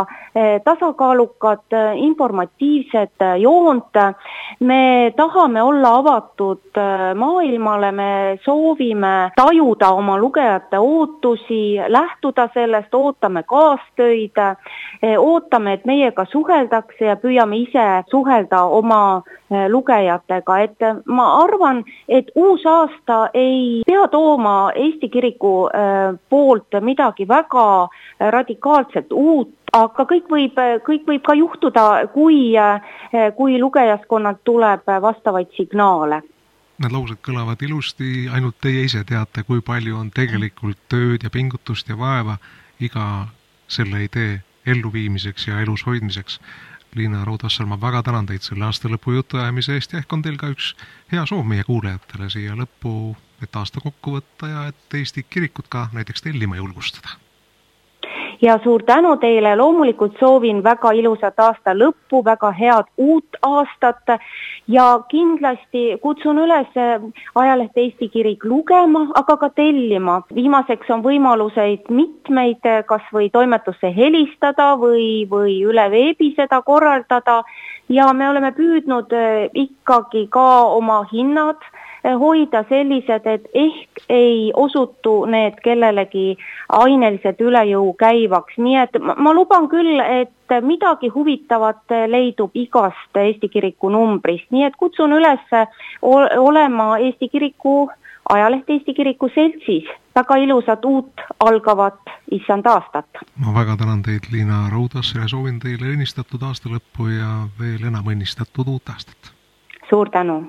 tasakaalukat, informatiivset joont. Me tahame olla avatud avatud maailmale, me soovime tajuda oma lugejate ootusi, lähtuda sellest, ootame kaastöid, ootame, et meiega suheldakse ja püüame ise suhelda oma lugejatega, et ma arvan, et uus aasta ei pea tooma Eesti Kiriku poolt midagi väga radikaalselt uut, aga kõik võib, kõik võib ka juhtuda, kui, kui lugejaskonnalt tuleb vastavaid signaale. Need laused kõlavad ilusti, ainult teie ise teate, kui palju on tegelikult tööd ja pingutust ja vaeva iga selle idee elluviimiseks ja elus hoidmiseks. Liina Raudvassar, ma väga tänan teid selle aasta lõpu jutuajamise eest ja ehk on teil ka üks hea soov meie kuulajatele siia lõppu, et aasta kokku võtta ja et Eesti Kirikut ka näiteks tellima julgustada. Ja suur tänu teile, loomulikult soovin väga ilusat aasta lõppu, väga head uut aastat ja kindlasti kutsun üles ajaleht Eesti Kirik lugema, aga ka tellima. Viimaseks on võimaluseid mitmeid, kas või toimetusse helistada või, või üle veebi seda korraldada ja me oleme püüdnud ikkagi ka oma hinnad hoida sellised, et ehk ei osutu need kellelegi aineliselt üle jõu käivaks. Nii et ma luban küll, et midagi huvitavat leidub igast Eesti Kiriku numbrist. Nii et kutsun üles olema Eesti Kiriku, ajaleht Eesti Kiriku seltsis. Väga ilusat uut algavat issand aastat. Ma väga tänan teid, Liina Raudvassar, ja soovin teile õnnistatud aasta lõppu ja veel enam õnnistatud uut aastat. Suur tänu!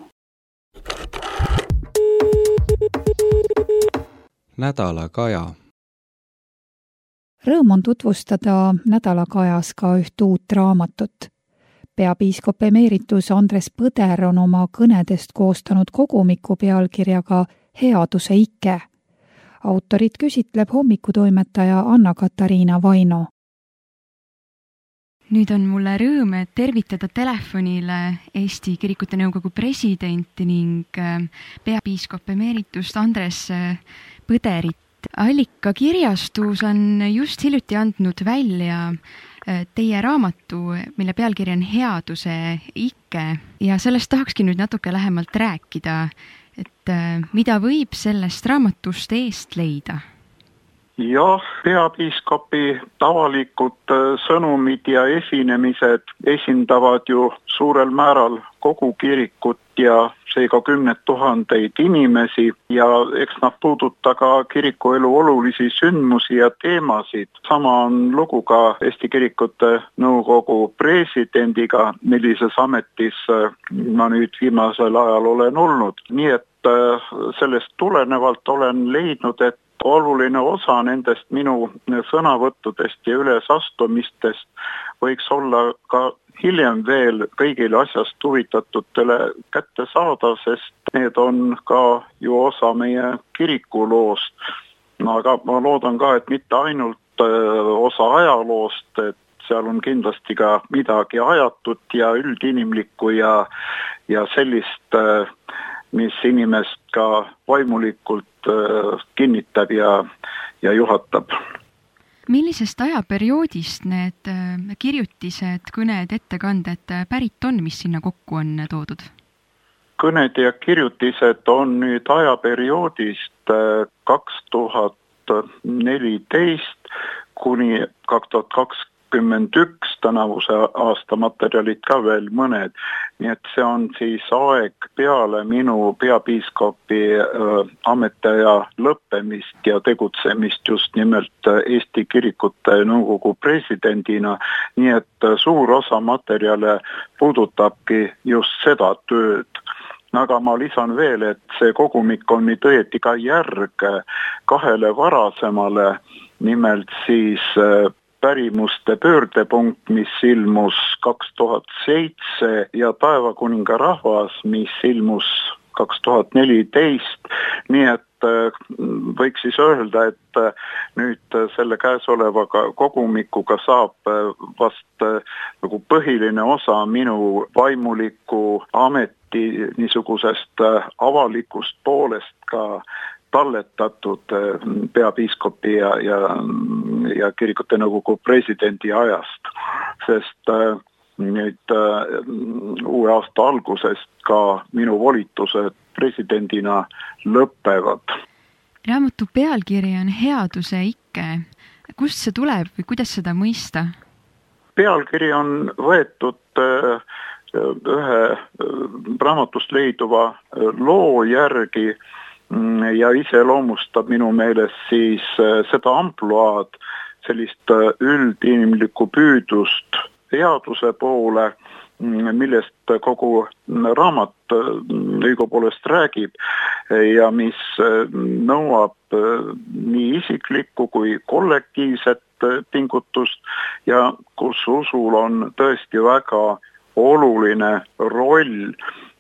Nädalakaja. Rõõm on tutvustada Nädalakajas ka üht uut raamatut. Peapiiskop emeritus Andres Põder on oma kõnedest koostanud kogumiku pealkirjaga Headuse ike. Autorit küsitleb hommikutoimetaja Anna-Katariina Vaino. Nüüd on mulle rõõm tervitada telefonile Eesti Kirikute Nõukogu presidenti ning peapiiskop emeritust Andres Põderit. Allika kirjastus on just hiljuti andnud välja teie raamatu, mille pealkiri on Headuse ike ja sellest tahakski nüüd natuke lähemalt rääkida, et mida võib sellest raamatust eest leida? Jah, peapiiskopi tavalikud sõnumid ja esinemised esindavad ju suurel määral kogu kirikut ja seega kümned tuhandeid inimesi ja eks nad puuduta ka kirikuelu olulisi sündmusi ja teemasid. Sama on lugu ka Eesti Kirikute Nõukogu presidendiga, millises ametis ma nüüd viimasel ajal olen olnud. Nii et sellest tulenevalt olen leidnud, et oluline osa nendest minu sõnavõttudest ja ülesastumistest võiks olla ka hiljem veel kõigile asjast huvitatutele kätte saada, sest need on ka ju osa meie kirikuloost. No, aga ma loodan ka, et mitte ainult osa ajaloost, et seal on kindlasti ka midagi ajatut ja üldinimlikku ja, ja sellist, mis inimest ka vaimulikult kinnitab ja, ja juhatab. Millisest ajaperioodist need kirjutised, kõned, ettekanded pärit on, mis sinna kokku on toodud? Kõned ja kirjutised on nüüd ajaperioodist kaks tuhat neliteist kuni kaks tuhat kakskümmend üks, tänavuse aasta materjalid ka veel mõned. Nii et see on siis aeg peale minu peapiiskopi ametiaja lõppemist ja tegutsemist just nimelt Eesti Kirikute Nõukogu presidendina. Nii et suur osa materjale puudutabki just seda tööd. Aga ma lisan veel, et see kogumik on nüüd õieti ka järg kahele varasemale, nimelt siis pärimuste pöördepunkt, mis ilmus kaks tuhat seitse ja Taevakuninga rahvas, mis ilmus kaks tuhat neliteist. Nii et võiks siis öelda, et nüüd selle käesoleva kogumikuga saab vast nagu põhiline osa minu vaimuliku ameti niisugusest avalikust poolest ka talletatud peapiiskopi ja, ja, ja Kirikute Nõukogu presidendi ajast. Sest nüüd uue aasta algusest ka minu volitused presidendina lõpevad. Raamatu pealkiri on Headuse ikke. Kust see tuleb või kuidas seda mõista? Pealkiri on võetud ühe raamatust leiduva loo järgi ja iseloomustab minu meelest siis seda ampluaad, sellist üldinimlikku püüdlust headuse poole, millest kogu raamat õigupoolest räägib ja mis nõuab nii isiklikku kui kollektiivset pingutust ja kus usul on tõesti väga oluline roll.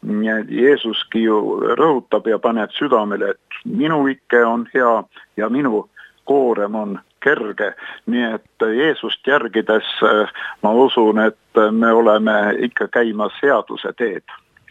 Jeesuski ju rõhutab ja paneb südamele, et minu ikke on hea ja minu koorem on kerge. Nii et Jeesust järgides ma usun, et me oleme ikka käimas headuse teed.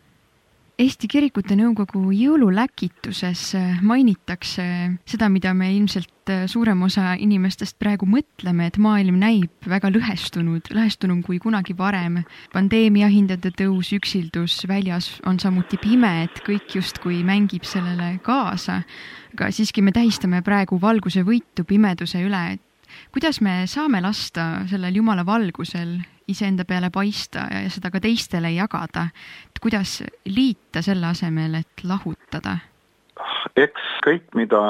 Eesti Kirikute Nõukogu jõululäkituses mainitakse seda, mida me ilmselt suurem osa inimestest praegu mõtleme, et maailm näib väga lõhestunud, lõhestunum kui kunagi varem. Pandeemia, hindade tõus, üksildus, väljas on samuti pime, et kõik justkui mängib sellele kaasa. Aga siiski me tähistame praegu valguse võitu pimeduse üle. Kuidas me saame lasta sellel Jumala valgusel iseenda peale paista ja seda ka teistele jagada? Et kuidas liita selle asemel, et lahutada? Eks kõik, mida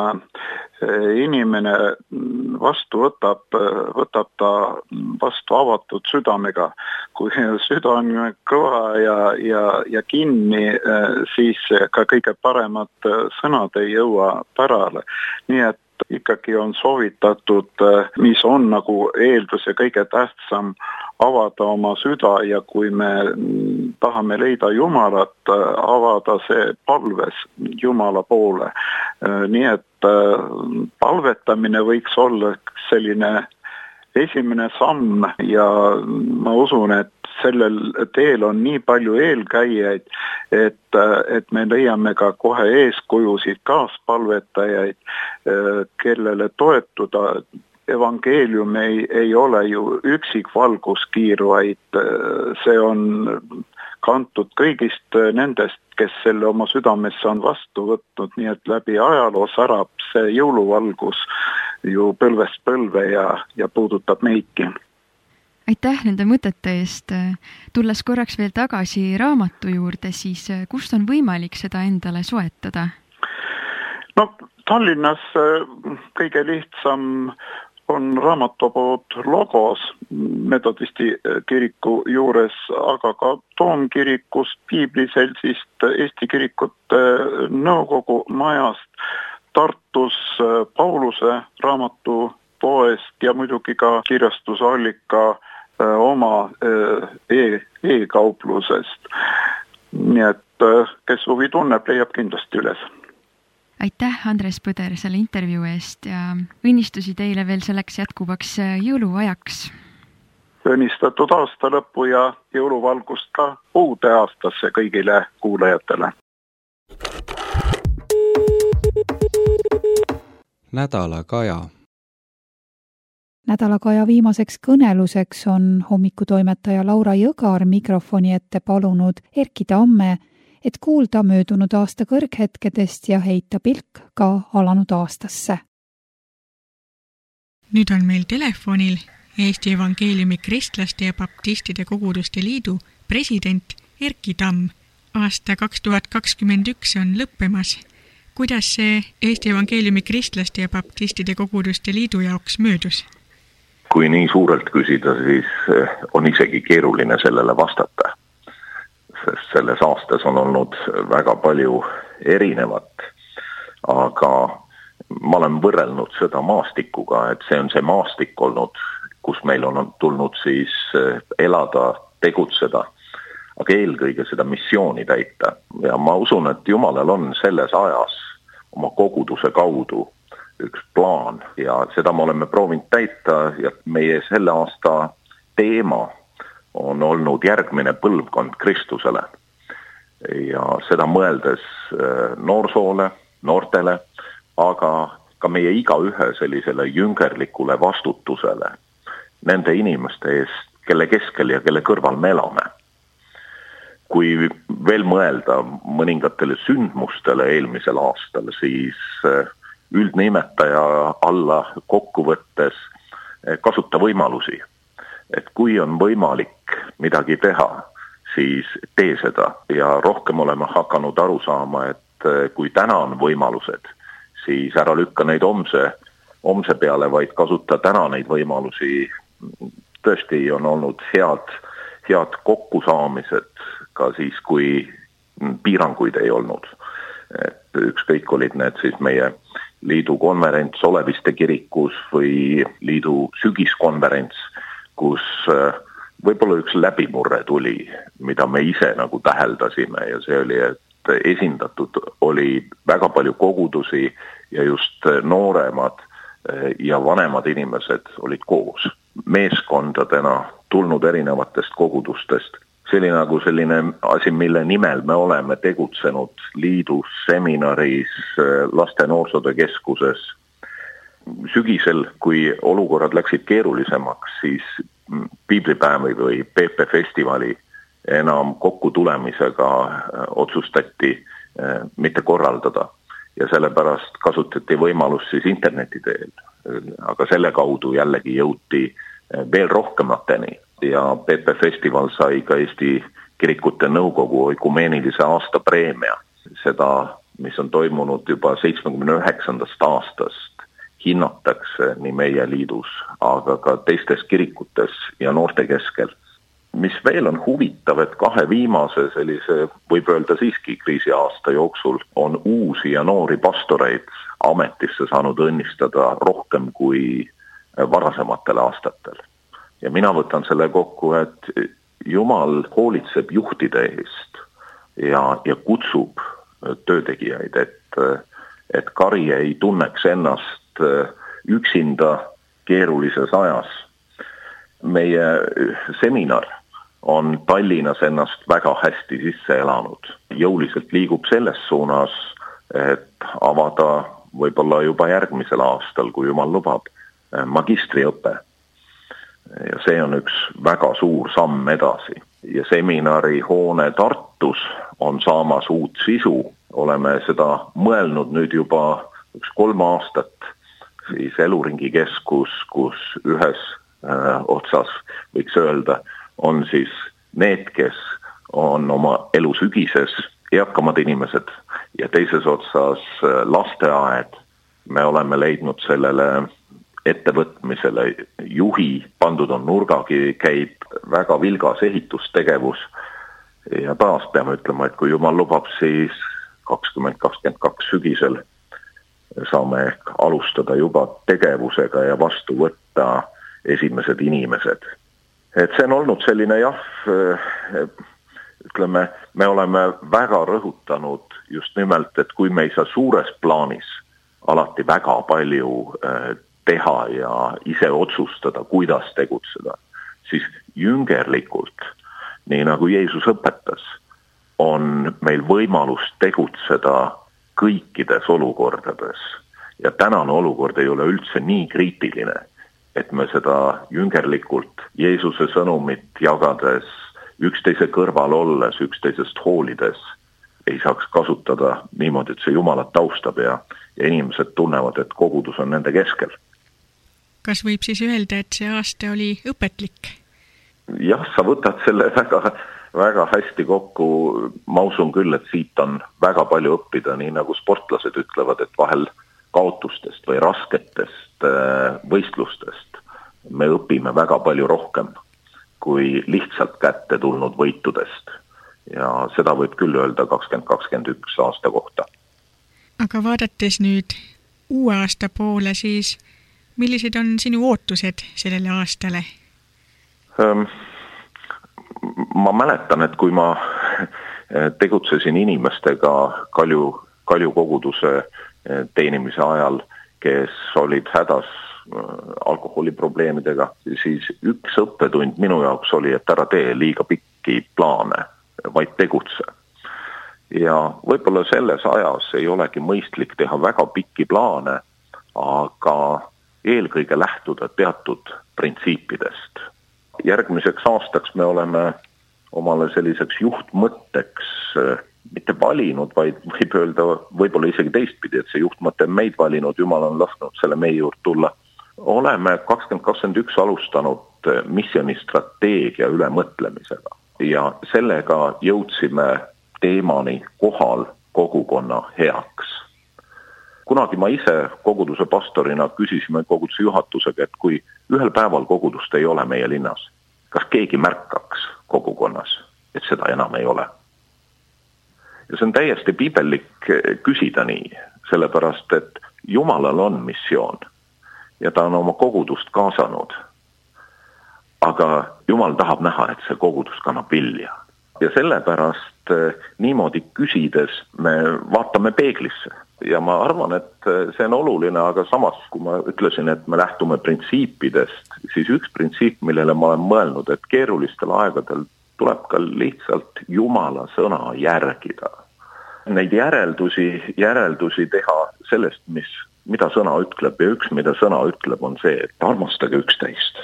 inimene vastu võtab, võtab ta vastu avatud südamega. Kui süda on kõva ja, ja, ja kinni, siis ka kõige paremad sõnad ei jõua pärale. Nii et ikkagi on soovitatud, mis on nagu eeldus ja kõige tähtsam, avada oma süda ja kui me tahame leida Jumalat, avada see palves Jumala poole. Nii et palvetamine võiks olla selline esimene samm ja ma usun, et sellel teel on nii palju eelkäijaid, et, et me leiame ka kohe eeskujusid kaaspalvetajaid, kellele toetuda. Evangeelium ei, ei ole ju üksik valguskiir, vaid see on kantud kõigist nendest, kes selle oma südamesse on vastu võtnud, nii et läbi ajaloo särab see jõuluvalgus ju põlvest põlve ja, ja puudutab meidki. Aitäh nende mõtete eest. Tulles korraks veel tagasi raamatu juurde, siis kust on võimalik seda endale soetada? No, Tallinnas kõige lihtsam on raamatupood Logos Metodisti kiriku juures, aga ka Toomkirikust, Piibliseltsist, Eesti Kirikute Nõukogu majast, Tartus Pauluse raamatupoest ja muidugi ka kirjastusallika oma e- e-kauplusest. Nii et kes huvi tunneb, leiab kindlasti üles. Aitäh, Andres Põder, selle intervjuu eest ja õnnistusi teile veel selleks jätkuvaks jõuluajaks. Õnnistatud aasta lõppu ja jõuluvalgust ka uude aastasse kõigile kuulajatele. Nädalakaja. Nädalakaja viimaseks kõneluseks on hommikutoimetaja Laura Jõgar mikrofoni ette palunud Erki Tamme, et kuulda möödunud aasta kõrghetkedest ja heita pilk ka alanud aastasse. Nüüd on meil telefonil Eesti Evangeeliumi Kristlaste ja Baptistide Koguduste Liidu president Erki Tamm. Aasta kaks tuhat kakskümmend üks on lõppemas. Kuidas see Eesti Evangeeliumi Kristlaste ja Baptistide Koguduste Liidu jaoks möödus? Kui nii suurelt küsida, siis on isegi keeruline sellele vastata. Sest selles aastas on olnud väga palju erinevat, aga ma olen võrrelnud seda maastikuga, et see on see maastik olnud, kus meil on tulnud siis elada, tegutseda, aga eelkõige seda missiooni täita. Ja ma usun, et Jumalal on selles ajas oma koguduse kaudu üks plaan ja seda me oleme proovinud täita ja meie selle aasta teema on olnud järgmine põlvkond Kristusele ja seda mõeldes noorsoole, noortele, aga ka meie igaühe sellisele jüngerlikule vastutusele nende inimeste eest, kelle keskel ja kelle kõrval me elame. Kui veel mõelda mõningatele sündmustele eelmisel aastal, siis üldnimetaja alla kokkuvõttes kasuta võimalusi. Et kui on võimalik midagi teha, siis tee seda ja rohkem oleme hakanud aru saama, et kui täna on võimalused, siis ära lükka neid homse, homse peale, vaid kasuta täna neid võimalusi. Tõesti on olnud head, head kokkusaamised ka siis, kui piiranguid ei olnud. Et ükskõik olid need siis meie liidu konverents Oleviste kirikus või liidu sügiskonverents, kus võib-olla üks läbimurre tuli, mida me ise nagu täheldasime ja see oli, et esindatud oli väga palju kogudusi ja just nooremad ja vanemad inimesed olid koos meeskondadena tulnud erinevatest kogudustest. See oli nagu selline asi, mille nimel me oleme tegutsenud liidus, seminaris, laste noorsootöö keskuses. Sügisel, kui olukorrad läksid keerulisemaks, siis piiblipäevi või P P festivali enam kokku tulemisega otsustati mitte korraldada ja sellepärast kasutati võimalus siis interneti teel. Aga selle kaudu jällegi jõuti veel rohkemateni ja P P festival sai ka Eesti kirikute nõukogu ökumeenilise aasta preemia. Seda, mis on toimunud juba seitsmekümne üheksandast aastast, hinnatakse nii meie liidus, aga ka teistes kirikutes ja noorte keskel. Mis veel on huvitav, et kahe viimase sellise, võib öelda siiski kriisi aasta jooksul, on uusi ja noori pastoreid ametisse saanud õnnistada rohkem kui varasematel aastatel. Ja mina võtan selle kokku, et Jumal hoolitseb juhtide eest ja, ja kutsub töötegijaid, et, et kari ei tunneks ennast üksinda keerulises ajas. Meie seminar on Tallinnas ennast väga hästi sisse elanud. Jõuliselt liigub selles suunas, et avada võib-olla juba järgmisel aastal, kui Jumal lubab, magistriõpe. Ja see on üks väga suur samm edasi. Ja seminari hoone Tartus on saamas uut sisu. Oleme seda mõelnud nüüd juba üks kolm aastat, siis Eluringi keskus, kus ühes äh, otsas võiks öelda, on siis need, kes on oma elu sügises, eakamad inimesed ja teises otsas äh, lasteaed. Me oleme leidnud sellele ettevõtmisele juhi, pandud on nurgagi, käib väga vilgas ehitustegevus ja taas peame ütlema, et kui Jumal lubab, siis kakskümmend kakskümmend kaks sügisel saame alustada juba tegevusega ja vastu võtta esimesed inimesed. Et see on olnud selline jah, ütleme, me oleme väga rõhutanud just nimelt, et kui me ei saa suures plaanis alati väga palju teha ja ise otsustada, kuidas tegutseda, siis jüngerlikult, nii nagu Jeesus õpetas, on meil võimalus tegutseda kõikides olukordades. Ja tänane olukord ei ole üldse nii kriitiline, et me seda jüngerlikult Jeesuse sõnumit jagades, üksteise kõrval olles, üksteisest hoolides, ei saaks kasutada niimoodi, et see Jumalat taustab ja, ja inimesed tunnevad, et kogudus on nende keskel. Kas võib siis öelda, et see aasta oli õpetlik? Jah, sa võtad selle väga, väga hästi kokku. Ma usun küll, et siit on väga palju õppida, nii nagu sportlased ütlevad, et vahel kaotustest või rasketest võistlustest me õpime väga palju rohkem kui lihtsalt kätte tulnud võitudest. Ja seda võib küll öelda kakskümmend kakskümmend üks aasta kohta. Aga vaadates nüüd uue aasta poole, siis millised on sinu ootused sellele aastale? Ma mäletan, et kui ma tegutsesin inimestega Kalju, Kalju koguduse teenimise ajal, kes olid hädas alkoholiprobleemidega, siis üks õppetund minu jaoks oli, et ära tee liiga pikki plaane, vaid tegutse. Ja võib-olla selles ajas ei olegi mõistlik teha väga pikki plaane, aga eelkõige lähtuda teatud printsiipidest. järgmiseks aastaks me oleme omale selliseks juhtmõtteks mitte valinud, vaid võib öelda võib-olla isegi teistpidi, et see juhtmõte on meid valinud, Jumal on lasknud selle meie juurde tulla. Oleme kakskümmend kakskümmend üks alustanud missioonistrateegia ülemõtlemisega ja sellega jõudsime teemani kohal kogukonna heaks. Kunagi ma ise koguduse pastorina küsisime koguduse juhatusega, et kui ühel päeval kogudust ei ole meie linnas, kas keegi märkaks kogukonnas, et seda enam ei ole. Ja see on täiesti piibellik küsida nii, sellepärast, et Jumalal on missioon ja ta on oma kogudust kaasanud. Aga Jumal tahab näha, et see kogudus kannab vilja. Ja sellepärast niimoodi küsides me vaatame peeglisse. Ja ma arvan, et see on oluline, aga samas, kui ma ütlesin, et me lähtume printsiipidest, siis üks printsiip, millele ma olen mõelnud, et keerulistel aegadel tuleb ka lihtsalt Jumala sõna järgida. Neid järeldusi, järeldusi teha sellest, mis, mida sõna ütleb ja üks, mida sõna ütleb, on see, et armastage üksteist.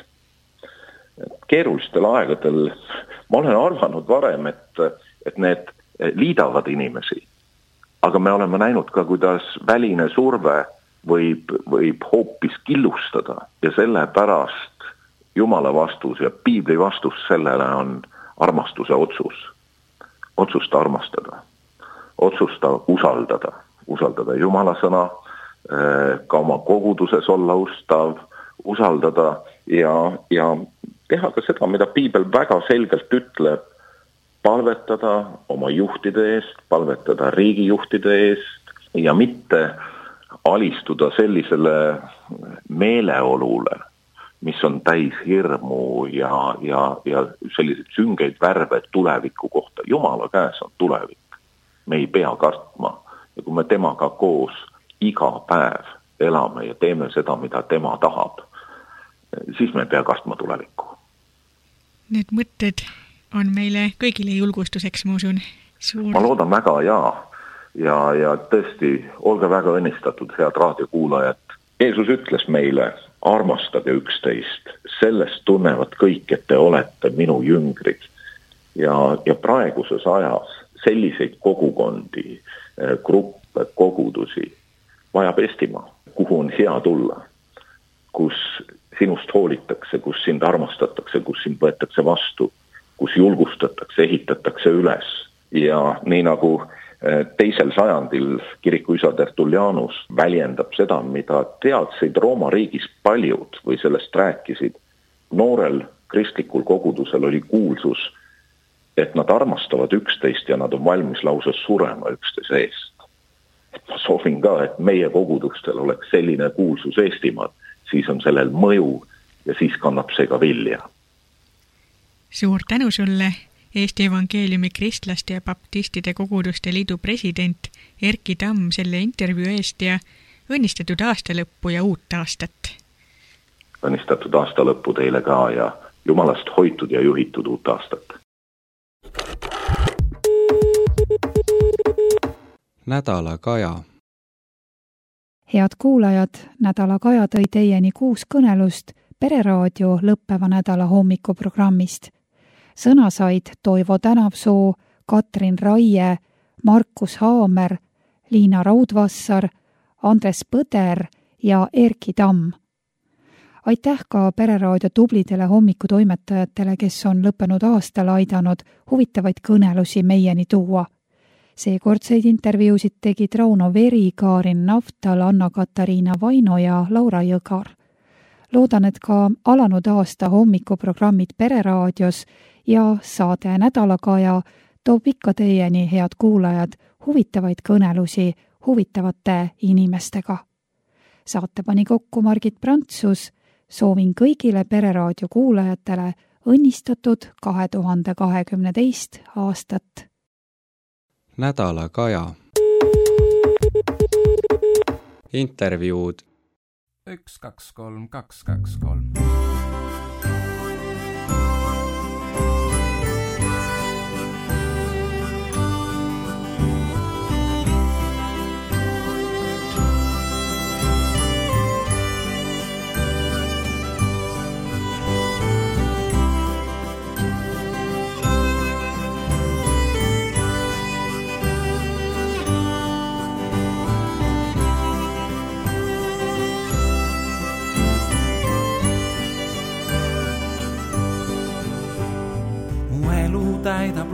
Keerulistel aegadel ma olen arvanud varem, et, et need liidavad inimesi. Aga me oleme näinud ka, kuidas väline surve võib, võib hoopis killustada ja sellepärast Jumala vastus ja piibli vastus sellele on armastuse otsus. Otsusta armastada. Otsusta usaldada. Usaldada Jumala sõna, ka oma koguduses olla ustav, usaldada ja, ja teha ka seda, mida piibel väga selgelt ütleb, palvetada oma juhtide eest, palvetada riigijuhtide eest ja mitte alistuda sellisele meeleolule, mis on täis hirmu ja, ja, ja selliseid süngeid värve tuleviku kohta. Jumala käes on tulevik. Me ei pea kartma. Ja kui me temaga koos iga päev elame ja teeme seda, mida tema tahab, siis me ei pea kartma tulevikku. Need mõtted on meile kõigile julgustuseks, ma usun. Suur... Ma loodan väga, jaa. Ja, ja tõesti, olge väga õnnistatud, head raadiokuulajad. Jeesus ütles meile, armastage üksteist. Sellest tunnevad kõik, et te olete minu jüngrid. Ja, ja praeguses ajas selliseid kogukondi, gruppe, kogudusi vajab Eestimaa, kuhu on hea tulla, kus sinust hoolitakse, kus sind armastatakse, kus sind võetakse vastu, kus julgustatakse, ehitatakse üles. Ja nii nagu teisel sajandil kirikuisa Tertullianus väljendab seda, mida teadsid Rooma riigis paljud või sellest rääkisid. Noorel kristlikul kogudusel oli kuulsus, et nad armastavad üksteist ja nad on valmis lausa surema üksteise eest. Ma soovin ka, et meie kogudustel oleks selline kuulsus Eestimaal, siis on sellel mõju ja siis kannab see ka vilja. Suur tänu sulle, Eesti Evangeeliumi Kristlaste ja Baptistide Koguduste Liidu president Erki Tamm selle intervjuu eest ja õnnistatud aasta lõppu ja uut aastat. Õnnistatud aasta lõppu teile ka ja Jumalast hoitud ja juhitud uut aastat. Nädala kaja. Head kuulajad, nädala kaja tõi teieni kuus kõnelust Pereraadio lõppeva nädala hommikuprogrammist. Sõna said Toivo Tänavsoo, Katrin Raie, Markus Haamer, Liina Raudvassar, Andres Põder ja Erki Tamm. Aitäh ka Pereraadio tublidele hommikutoimetajatele, kes on lõppenud aastal aidanud huvitavaid kõnelusi meieni tuua. Seekordseid intervjuusid tegid Rauno Veri, Kaarin Naftal, Anna-Katariina Vaino ja Laura Jõgar. Loodan, et ka alanud aasta hommikuprogrammid Pereraadios ja saade Nädalakaja toob ikka teieni, head kuulajad, huvitavaid kõnelusi huvitavate inimestega. Saate pani kokku Margit Prantsus, soovin kõigile Pereraadio kuulajatele õnnistatud kahe tuhande kahekümne teist aastat. Nädala kaja. Intervjuud. üks, kaks, kolm, kaks, kaks, kolm.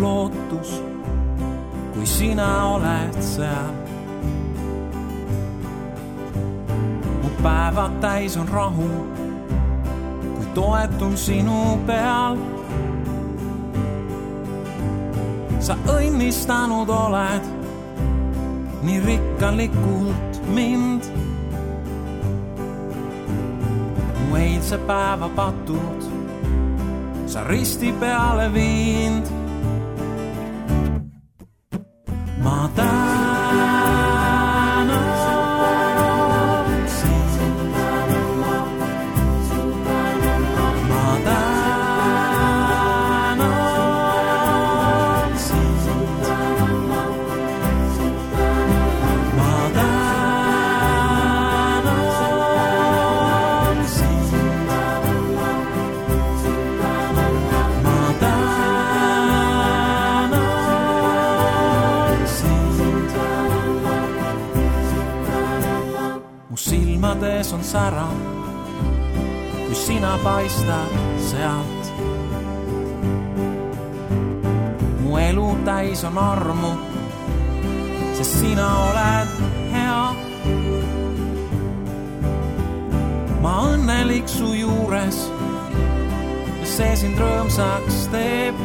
lootus, kui sina oled seal. Mu päevad täis on rahu, kui toetun sinu peal. Sa õnnistanud oled nii rikkalikult mind. Mu eilse päeva patud sa risti peale viind. Ma tänan sind. Ma tänan sind. Ma tänan sind. Mu silmades on sära, kui sina paistad sealt. Mu elu täis on armu, sest sina oled hea. Ma õnnelik su juures ja see sind rõõmsaks teeb.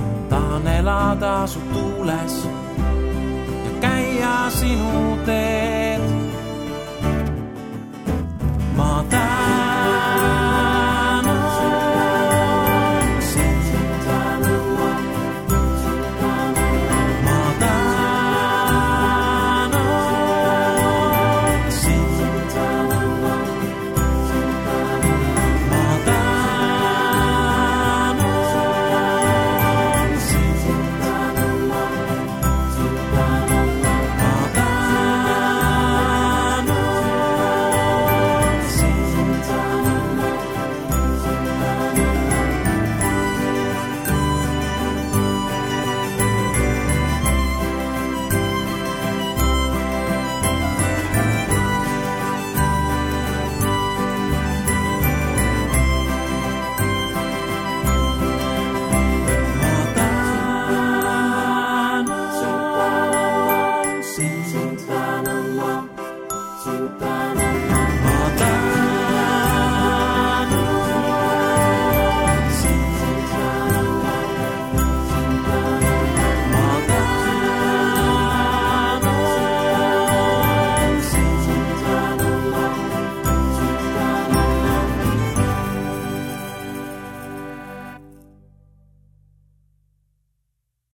Tahan elada su tuules ja käia sinu tee.